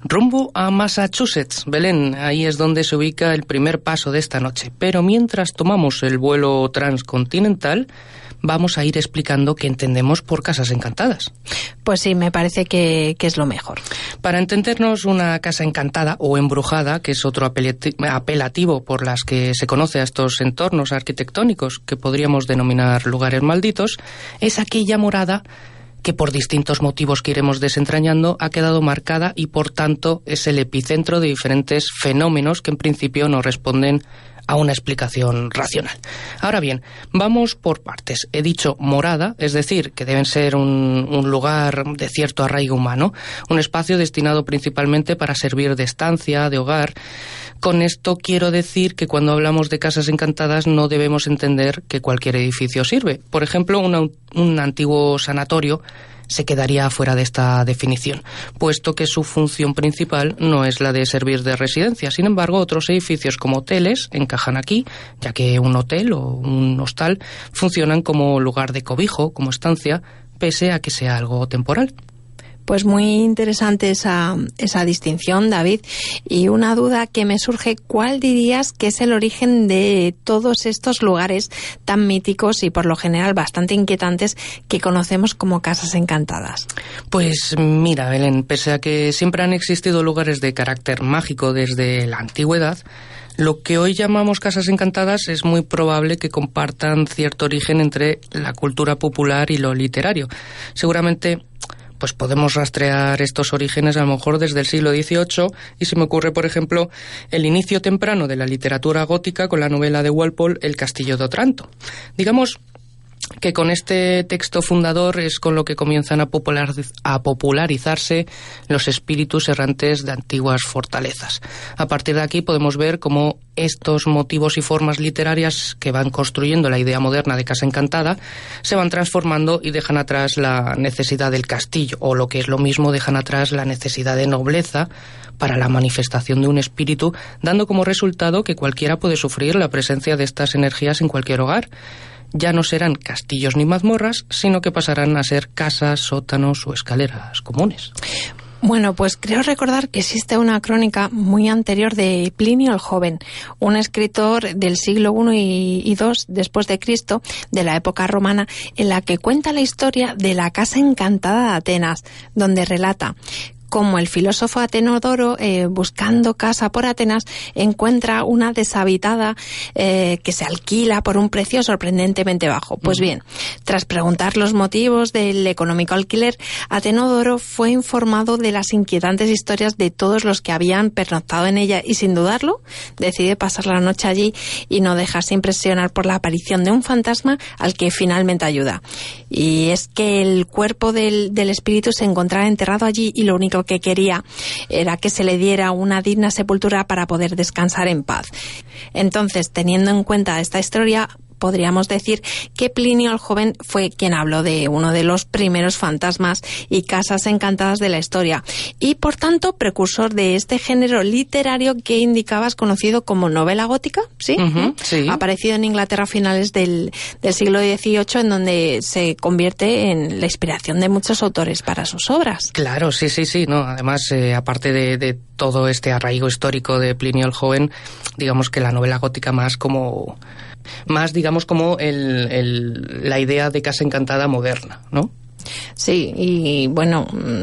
Massachusetts, Belén. Ahí es donde se ubica el primer paso de esta noche. Pero mientras tomamos el vuelo transcontinental, vamos a ir explicando qué entendemos por casas encantadas. Pues sí, me parece que es lo mejor. Para entendernos, una casa encantada o embrujada, que es otro apelativo por las que se conoce a estos entornos arquitectónicos que podríamos denominar lugares malditos, es aquella morada que por distintos motivos que iremos desentrañando ha quedado marcada y por tanto es el epicentro de diferentes fenómenos que en principio no responden a una explicación racional. Ahora bien, vamos por partes. He dicho morada, es decir, que deben ser un lugar de cierto arraigo humano, un espacio destinado principalmente para servir de estancia, de hogar. Con esto quiero decir que cuando hablamos de casas encantadas no debemos entender que cualquier edificio sirve. Por ejemplo, un antiguo sanatorio se quedaría fuera de esta definición, puesto que su función principal no es la de servir de residencia. Sin embargo, otros edificios como hoteles encajan aquí, ya que un hotel o un hostal funcionan como lugar de cobijo, como estancia, pese a que sea algo temporal. Pues muy interesante esa distinción, David. Y una duda que me surge, ¿cuál dirías que es el origen de todos estos lugares tan míticos y por lo general bastante inquietantes que conocemos como casas encantadas? Pues mira, Belén, pese a que siempre han existido lugares de carácter mágico desde la antigüedad, lo que hoy llamamos casas encantadas es muy probable que compartan cierto origen entre la cultura popular y lo literario. Seguramente pues podemos rastrear estos orígenes a lo mejor desde el siglo XVIII, y se me ocurre, por ejemplo, el inicio temprano de la literatura gótica con la novela de Walpole, El castillo de Otranto. Digamos que con este texto fundador es con lo que comienzan a popularizarse los espíritus errantes de antiguas fortalezas. A partir de aquí podemos ver cómo estos motivos y formas literarias que van construyendo la idea moderna de casa encantada se van transformando y dejan atrás la necesidad del castillo, o lo que es lo mismo, dejan atrás la necesidad de nobleza para la manifestación de un espíritu, dando como resultado que cualquiera puede sufrir la presencia de estas energías en cualquier hogar. Ya no serán castillos ni mazmorras, sino que pasarán a ser casas, sótanos o escaleras comunes. Bueno, pues creo recordar que existe una crónica muy anterior de Plinio el Joven, un escritor del siglo I y II después de Cristo, de la época romana, en la que cuenta la historia de la casa encantada de Atenas, donde relata como el filósofo Atenodoro, buscando casa por Atenas, encuentra una deshabitada que se alquila por un precio sorprendentemente bajo. Pues bien, tras preguntar los motivos del económico alquiler, Atenodoro fue informado de las inquietantes historias de todos los que habían pernoctado en ella y, sin dudarlo, decide pasar la noche allí y no dejarse impresionar por la aparición de un fantasma al que finalmente ayuda. Y es que el cuerpo del espíritu se encontraba enterrado allí y lo único que quería era que se le diera una digna sepultura para poder descansar en paz. Entonces, teniendo en cuenta esta historia, podríamos decir que Plinio el Joven fue quien habló de uno de los primeros fantasmas y casas encantadas de la historia, y por tanto precursor de este género literario que indicabas conocido como novela gótica, ¿sí? Sí. Aparecido en Inglaterra a finales del siglo XVIII, en donde se convierte en la inspiración de muchos autores para sus obras. Claro, sí, ¿no? Además, aparte de todo este arraigo histórico de Plinio el Joven, digamos que la novela gótica más como la idea de casa encantada moderna, ¿no? Sí, y bueno,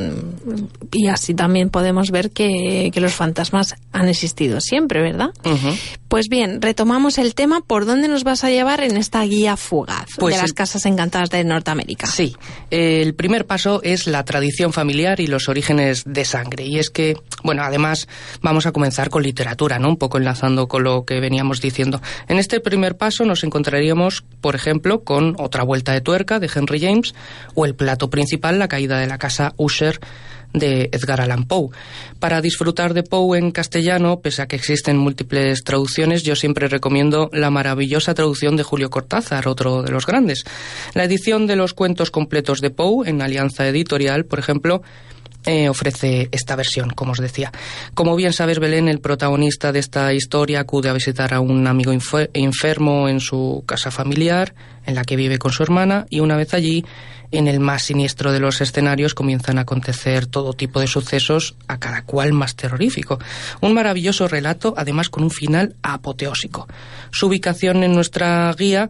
y así también podemos ver que los fantasmas han existido siempre, ¿verdad? Pues bien, retomamos el tema. ¿Por dónde nos vas a llevar en esta guía fugaz de las casas encantadas de Norteamérica? Sí, el primer paso es la tradición familiar y los orígenes de sangre. Y es que, bueno, además vamos a comenzar con literatura, ¿no? Un poco enlazando con lo que veníamos diciendo. En este primer paso nos encontraríamos, por ejemplo, con Otra vuelta de tuerca de Henry James, o el plato principal, La caída de la casa Usher de Edgar Allan Poe. Para disfrutar de Poe en castellano, pese a que existen múltiples traducciones, yo siempre recomiendo la maravillosa traducción de Julio Cortázar, otro de los grandes. La edición de los cuentos completos de Poe en Alianza Editorial, por ejemplo, ofrece esta versión, como os decía. Como bien sabes, Belén, el protagonista de esta historia acude a visitar a un amigo enfermo en su casa familiar, en la que vive con su hermana, y una vez allí, en el más siniestro de los escenarios, comienzan a acontecer todo tipo de sucesos, a cada cual más terrorífico. Un maravilloso relato, además con un final apoteósico. Su ubicación en nuestra guía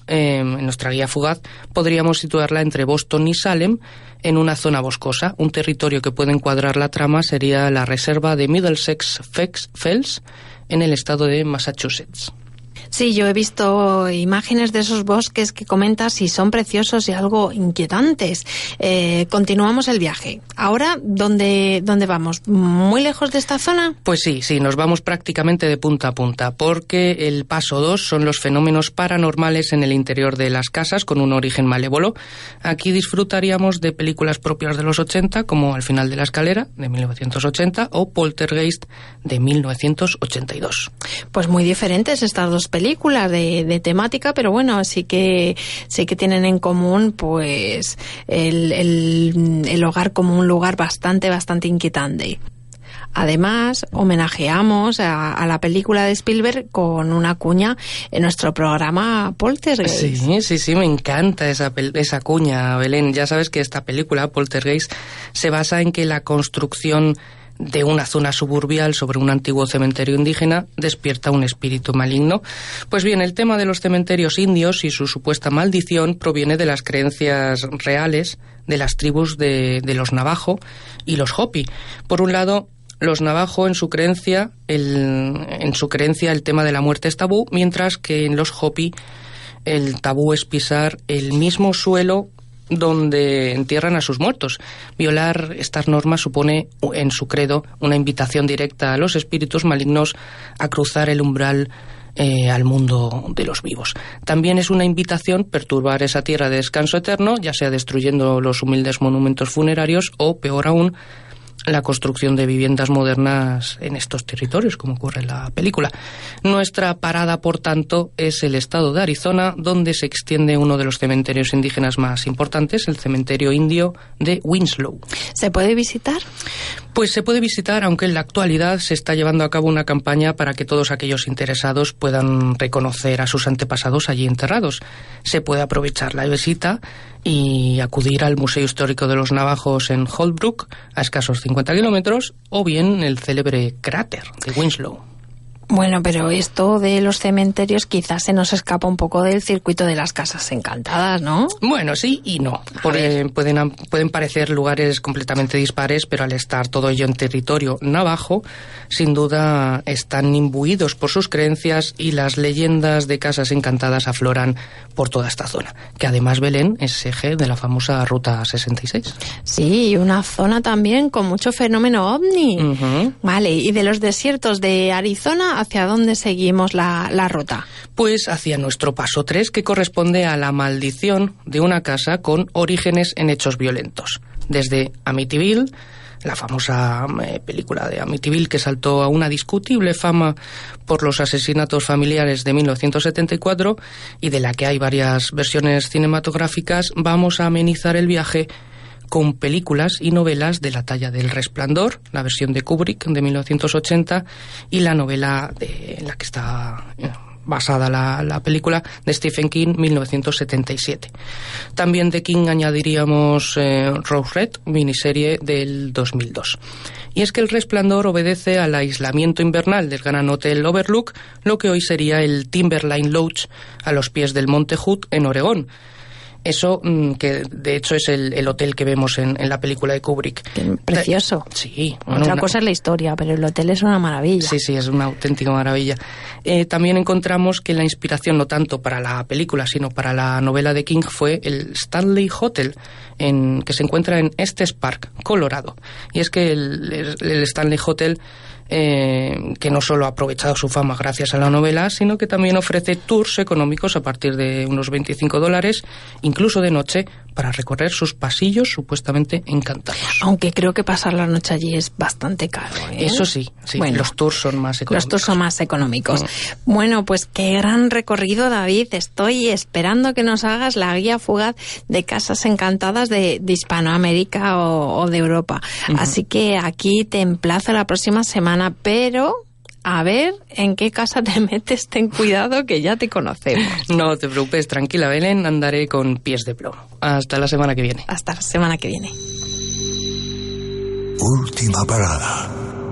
fugaz, podríamos situarla entre Boston y Salem, en una zona boscosa. Un territorio que puede encuadrar la trama sería la reserva de Middlesex Fells, en el estado de Massachusetts. Sí, yo he visto imágenes de esos bosques que comentas y son preciosos y algo inquietantes. Continuamos el viaje. Ahora, ¿dónde vamos? ¿Muy lejos de esta zona? Pues sí, nos vamos prácticamente de punta a punta, porque el paso 2 son los fenómenos paranormales en el interior de las casas con un origen malévolo. Aquí disfrutaríamos de películas propias de los 80, como Al final de la escalera, de 1980, o Poltergeist, de 1982. Pues muy diferentes estas dos películas de temática, pero bueno, sí que tienen en común pues el hogar como un lugar bastante inquietante. Además, homenajeamos a la película de Spielberg con una cuña en nuestro programa Poltergeist. Sí, me encanta esa cuña, Belén. Ya sabes que esta película, Poltergeist, se basa en que la construcción de una zona suburbial sobre un antiguo cementerio indígena despierta un espíritu maligno. Pues bien, el tema de los cementerios indios y su supuesta maldición proviene de las creencias reales de las tribus de los Navajo y los Hopi. Por un lado, los Navajo, en su creencia el tema de la muerte es tabú, mientras que en los Hopi el tabú es pisar el mismo suelo donde entierran a sus muertos. Violar estas normas supone, en su credo, una invitación directa a los espíritus malignos a cruzar el umbral al mundo de los vivos. También es una invitación perturbar esa tierra de descanso eterno, ya sea destruyendo los humildes monumentos funerarios o, peor aún, la construcción de viviendas modernas en estos territorios, como ocurre en la película. Nuestra parada, por tanto, es el estado de Arizona, donde se extiende uno de los cementerios indígenas más importantes, el cementerio indio de Winslow. ¿Se puede visitar? Pues se puede visitar, aunque en la actualidad se está llevando a cabo una campaña para que todos aquellos interesados puedan reconocer a sus antepasados allí enterrados. Se puede aprovechar la visita y acudir al Museo Histórico de los Navajos en Holbrook, a escasos 50 kilómetros, o bien el célebre cráter de Winslow. Bueno, pero esto de los cementerios quizás se nos escapa un poco del circuito de las casas encantadas, ¿no? Bueno, sí y no. Pueden parecer lugares completamente dispares, pero al estar todo ello en territorio navajo, sin duda están imbuidos por sus creencias y las leyendas de casas encantadas afloran por toda esta zona, que además, Belén, es eje de la famosa Ruta 66. Sí, y una zona también con mucho fenómeno ovni. Uh-huh. Vale, y de los desiertos de Arizona, ¿hacia dónde seguimos la ruta? Pues hacia nuestro paso 3, que corresponde a la maldición de una casa con orígenes en hechos violentos. Desde Amityville, la famosa película de Amityville, que saltó a una discutible fama por los asesinatos familiares de 1974 y de la que hay varias versiones cinematográficas, vamos a amenizar el viaje con películas y novelas de la talla del Resplandor, la versión de Kubrick de 1980 y la novela en la que está basada la película de Stephen King, 1977. También de King añadiríamos Rose Red, miniserie del 2002. Y es que el Resplandor obedece al aislamiento invernal del Gran Hotel Overlook, lo que hoy sería el Timberline Lodge a los pies del Monte Hood en Oregón. Eso, que de hecho es el hotel que vemos en la película de Kubrick. Precioso. Sí. Otra cosa es la historia, pero el hotel es una maravilla. Sí, es una auténtica maravilla. También encontramos que la inspiración, no tanto para la película, sino para la novela de King, fue el Stanley Hotel, que se encuentra en Estes Park, Colorado. Y es que el Stanley Hotel, que no solo ha aprovechado su fama gracias a la novela, sino que también ofrece tours económicos a partir de unos $25, incluso de noche, para recorrer sus pasillos supuestamente encantados. Aunque creo que pasar la noche allí es bastante caro, ¿eh? Eso sí, bueno, los tours son más económicos. Bueno, pues qué gran recorrido, David. Estoy esperando que nos hagas la guía fugaz de casas encantadas de Hispanoamérica o de Europa. Uh-huh. Así que aquí te emplazo la próxima semana, pero a ver en qué casa te metes, ten cuidado que ya te conocemos. No te preocupes, tranquila, Belén, andaré con pies de plomo. Hasta la semana que viene. Hasta la semana que viene. Última parada.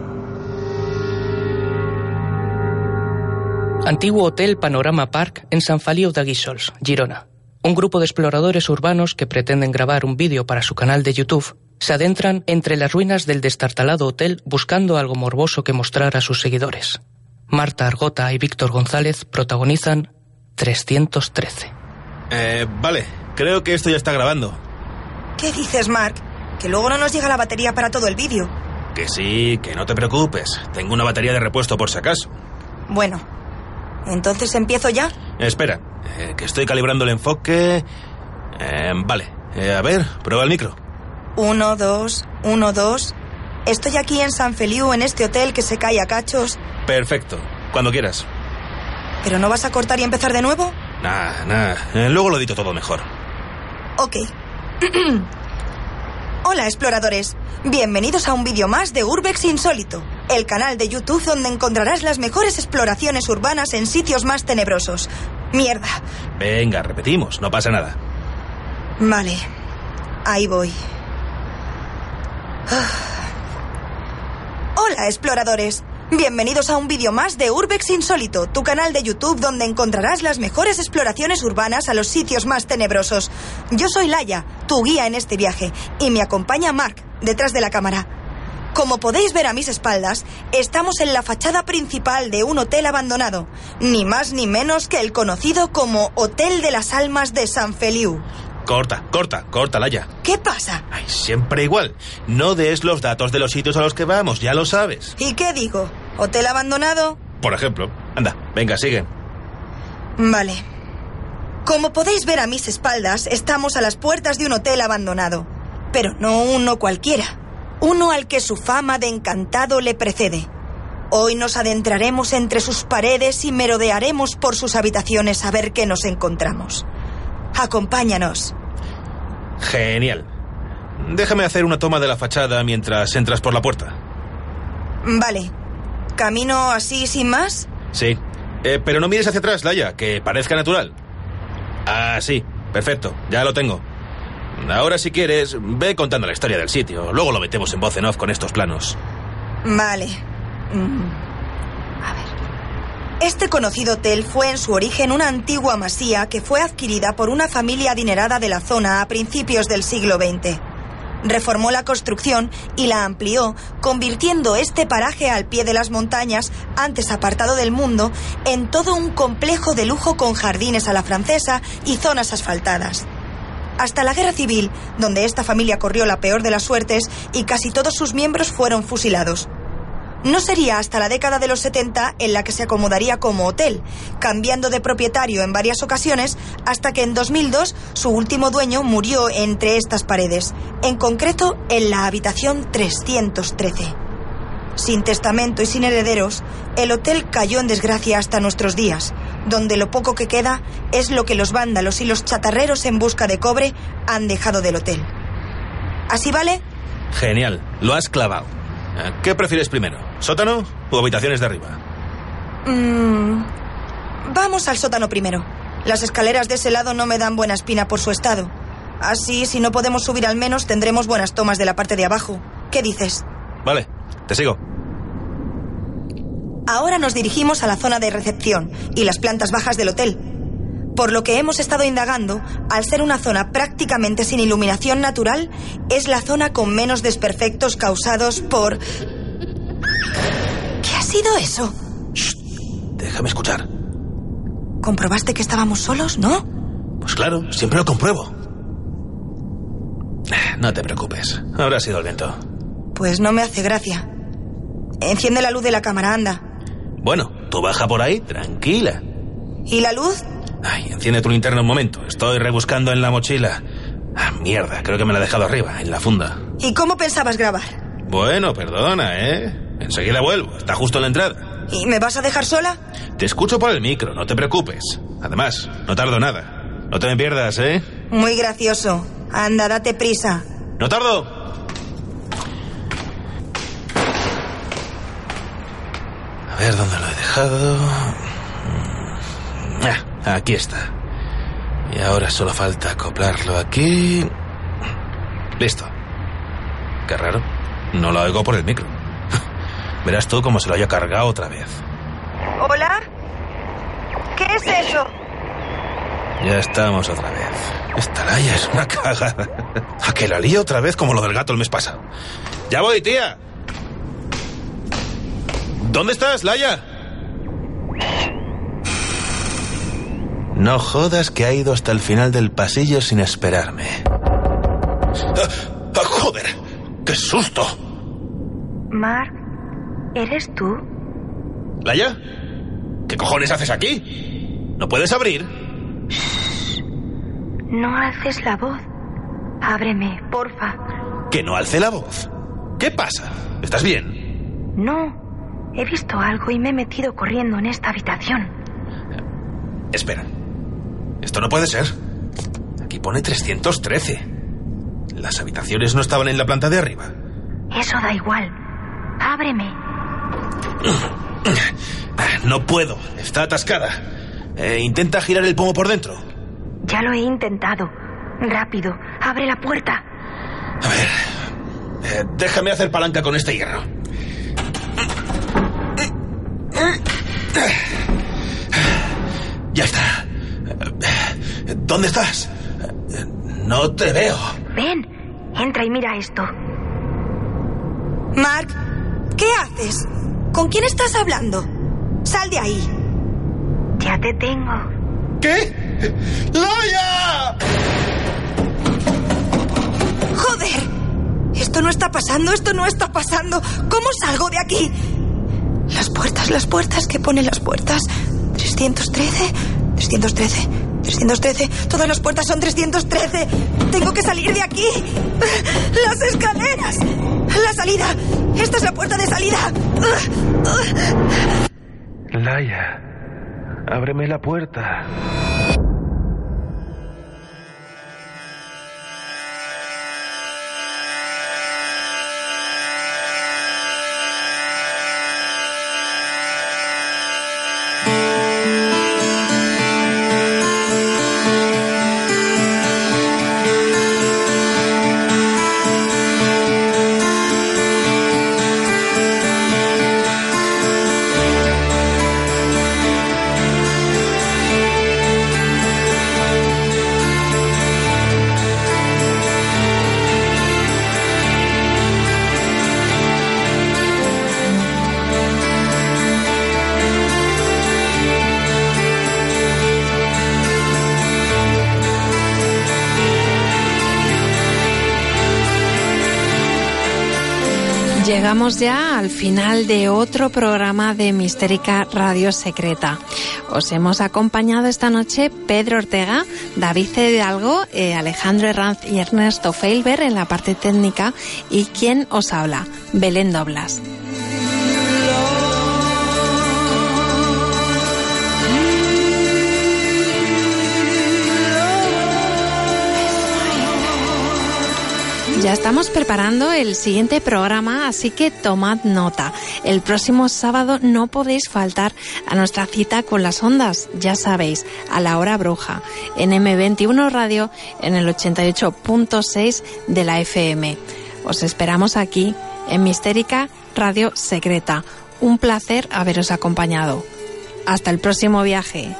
Antiguo Hotel Panorama Park en Sant Feliu de Guíxols, Girona. Un grupo de exploradores urbanos que pretenden grabar un vídeo para su canal de YouTube se adentran entre las ruinas del destartalado hotel buscando algo morboso que mostrar a sus seguidores. Marta Argota y Víctor González protagonizan 313. Vale, creo que esto ya está grabando. ¿Qué dices, Mark? Que luego no nos llega la batería para todo el vídeo. Que sí, que no te preocupes. Tengo una batería de repuesto por si acaso. Bueno, ¿entonces empiezo ya? Espera, que estoy calibrando el enfoque. Vale, a ver, prueba el micro. 1, 2, 1, 2. Estoy aquí en Sant Feliu, en este hotel que se cae a cachos. Perfecto, cuando quieras. ¿Pero no vas a cortar y empezar de nuevo? Nah, luego lo edito todo mejor. Ok. Hola, exploradores. Bienvenidos a un vídeo más de Urbex Insólito. el canal de YouTube donde encontrarás las mejores exploraciones urbanas en sitios más tenebrosos. Mierda. Venga, repetimos, no pasa nada. Vale, ahí voy. Hola, exploradores. Bienvenidos a un vídeo más de Urbex Insólito, tu canal de YouTube donde encontrarás las mejores exploraciones urbanas a los sitios más tenebrosos. Yo soy Laia, tu guía en este viaje, y me acompaña Mark, detrás de la cámara. Como podéis ver a mis espaldas, estamos en la fachada principal de un hotel abandonado, ni más ni menos que el conocido como Hotel de las Almas de San Feliu. Corta, Laia. ¿Qué pasa? Ay, siempre igual. No des los datos de los sitios a los que vamos, ya lo sabes. ¿Y qué digo? ¿Hotel abandonado? Por ejemplo. Anda, venga, sigue. Vale. Como podéis ver a mis espaldas, estamos a las puertas de un hotel abandonado. Pero no uno cualquiera. Uno al que su fama de encantado le precede. Hoy nos adentraremos entre sus paredes y merodearemos por sus habitaciones a ver qué nos encontramos. Acompáñanos. Genial. Déjame hacer una toma de la fachada mientras entras por la puerta. Vale. ¿Camino así sin más? Sí. Pero no mires hacia atrás, Laia, que parezca natural. Ah, sí. Perfecto. Ya lo tengo. Ahora, si quieres, ve contando la historia del sitio. Luego lo metemos en voz en off con estos planos. Vale. A ver. Este conocido hotel fue en su origen una antigua masía que fue adquirida por una familia adinerada de la zona a principios del siglo XX. Reformó la construcción y la amplió, convirtiendo este paraje al pie de las montañas, antes apartado del mundo, en todo un complejo de lujo con jardines a la francesa y zonas asfaltadas. Hasta la Guerra Civil, donde esta familia corrió la peor de las suertes y casi todos sus miembros fueron fusilados. No sería hasta la década de los 70 en la que se acomodaría como hotel, cambiando de propietario en varias ocasiones, hasta que en 2002 su último dueño murió entre estas paredes, en concreto en la habitación 313. Sin testamento y sin herederos, el hotel cayó en desgracia hasta nuestros días, donde lo poco que queda es lo que los vándalos y los chatarreros en busca de cobre han dejado del hotel. ¿Así vale? Genial, lo has clavado. ¿Qué prefieres primero? ¿Sótano o habitaciones de arriba? Vamos al sótano primero. Las escaleras de ese lado no me dan buena espina por su estado. Así, si no podemos subir al menos, tendremos buenas tomas de la parte de abajo. ¿Qué dices? Vale, te sigo. Ahora nos dirigimos a la zona de recepción y las plantas bajas del hotel. Por lo que hemos estado indagando, al ser una zona prácticamente sin iluminación natural, es la zona con menos desperfectos causados por... ¿Qué ha sido eso? Shh, déjame escuchar. ¿Comprobaste que estábamos solos, no? Pues claro, siempre lo compruebo. No te preocupes, habrá sido el viento. Pues no me hace gracia. Enciende la luz de la cámara, anda. Bueno, tú baja por ahí, tranquila. ¿Y la luz? Ay, enciende tu linterna un momento. Estoy rebuscando en la mochila. Ah, mierda, creo que me la he dejado arriba, en la funda. ¿Y cómo pensabas grabar? Bueno, perdona, Enseguida vuelvo, está justo en la entrada. ¿Y me vas a dejar sola? Te escucho por el micro, no te preocupes. Además, no tardo nada. No te me pierdas, Muy gracioso. Anda, date prisa. ¡No tardo! A ver, ¿dónde lo he dejado? Aquí está. Y ahora solo falta acoplarlo aquí. Listo. Qué raro. No lo oigo por el micro. Verás tú cómo se lo haya cargado otra vez. ¿Hola? ¿Qué es eso? Ya estamos otra vez. Esta Laia es una cagada. A que la lío otra vez como lo del gato el mes pasado. ¡Ya voy, tía! ¿Dónde estás, Laia? No jodas que ha ido hasta el final del pasillo sin esperarme. ¡Joder! ¡Qué susto! Mark, ¿eres tú? ¿Laia? ¿Qué cojones haces aquí? ¿No puedes abrir? Shh. No alces la voz. Ábreme, porfa. ¿Que no alce la voz? ¿Qué pasa? ¿Estás bien? No. He visto algo y me he metido corriendo en esta habitación. Espera. Esto no puede ser. Aquí pone 313. ¿Las habitaciones no estaban en la planta de arriba? Eso da igual. Ábreme. No puedo, está atascada. Intenta girar el pomo por dentro. Ya lo he intentado. Rápido, abre la puerta. A ver, déjame hacer palanca con este hierro. Ya está. ¿Dónde estás? No te veo. Ven, entra y mira esto. Mark, ¿qué haces? ¿Con quién estás hablando? Sal de ahí. Ya te tengo. ¿Qué? ¡Laia! ¡Joder! Esto no está pasando, ¿Cómo salgo de aquí? Las puertas, ¿qué ponen las puertas? 313. Todas las puertas son 313. Tengo que salir de aquí. Las escaleras. La salida. Esta es la puerta de salida. Laia, ábreme la puerta. Llegamos ya al final de otro programa de Mistérica Radio Secreta. Os hemos acompañado esta noche Pedro Ortega, David Hidalgo, Alejandro Herranz y Ernesto Feilber en la parte técnica, y quien os habla, Belén Doblas. Ya estamos preparando el siguiente programa, así que tomad nota. El próximo sábado no podéis faltar a nuestra cita con las ondas, ya sabéis, a la hora bruja, en M21 Radio, en el 88.6 de la FM. Os esperamos aquí, en Mistérica Radio Secreta. Un placer haberos acompañado. Hasta el próximo viaje.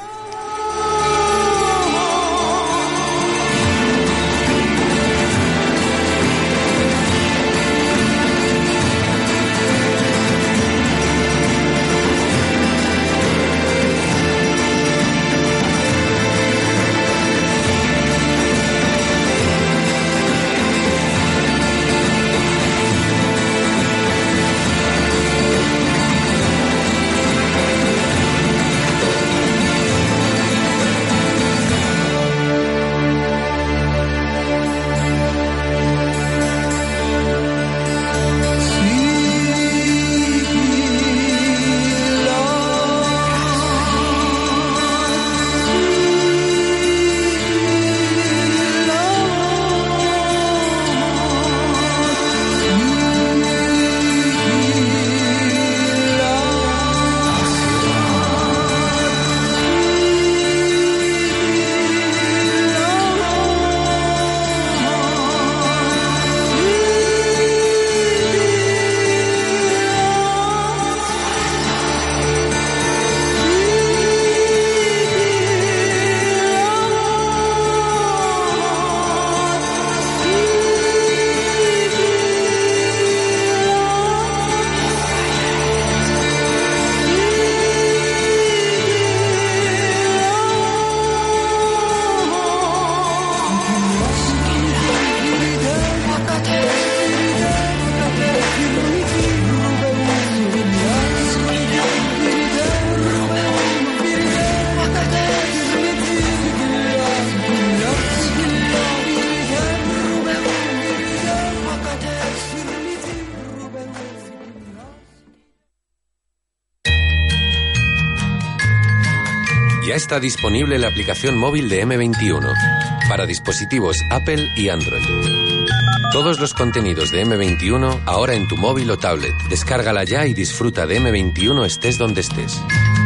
Ya está disponible la aplicación móvil de M21 para dispositivos Apple y Android. Todos los contenidos de M21 ahora en tu móvil o tablet. Descárgala ya y disfruta de M21 estés donde estés.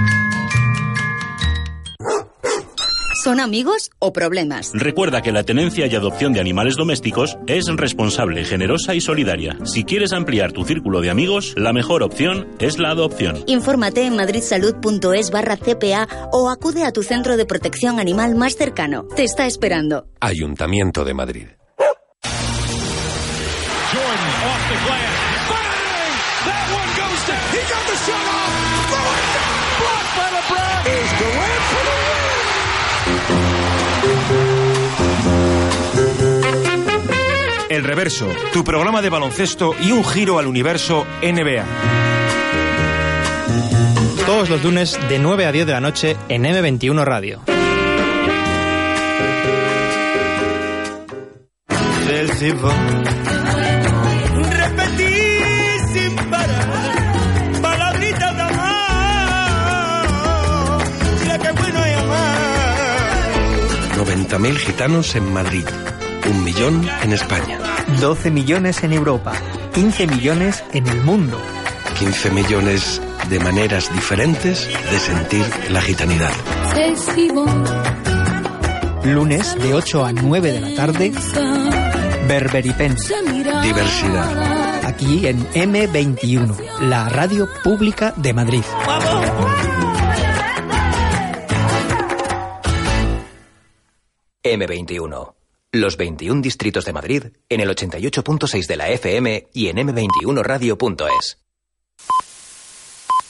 ¿Son amigos o problemas? Recuerda que la tenencia y adopción de animales domésticos es responsable, generosa y solidaria. Si quieres ampliar tu círculo de amigos, la mejor opción es la adopción. Infórmate en madridsalud.es/CPA o acude a tu centro de protección animal más cercano. Te está esperando. Ayuntamiento de Madrid. El Reverso, tu programa de baloncesto y un giro al universo NBA. Todos los lunes de 9 a 10 de la noche en M21 Radio. Del Cibón. Repetí sin parar palabritas de amor. Mira qué bueno es amar. 90.000 gitanos en Madrid. 1 millón en España. 12 millones en Europa. 15 millones en el mundo. 15 millones de maneras diferentes de sentir la gitanidad. Lunes de 8 a 9 de la tarde. Berberipense. Diversidad. Aquí en M21, la radio pública de Madrid. M21. Los 21 distritos de Madrid en el 88.6 de la FM y en m21radio.es.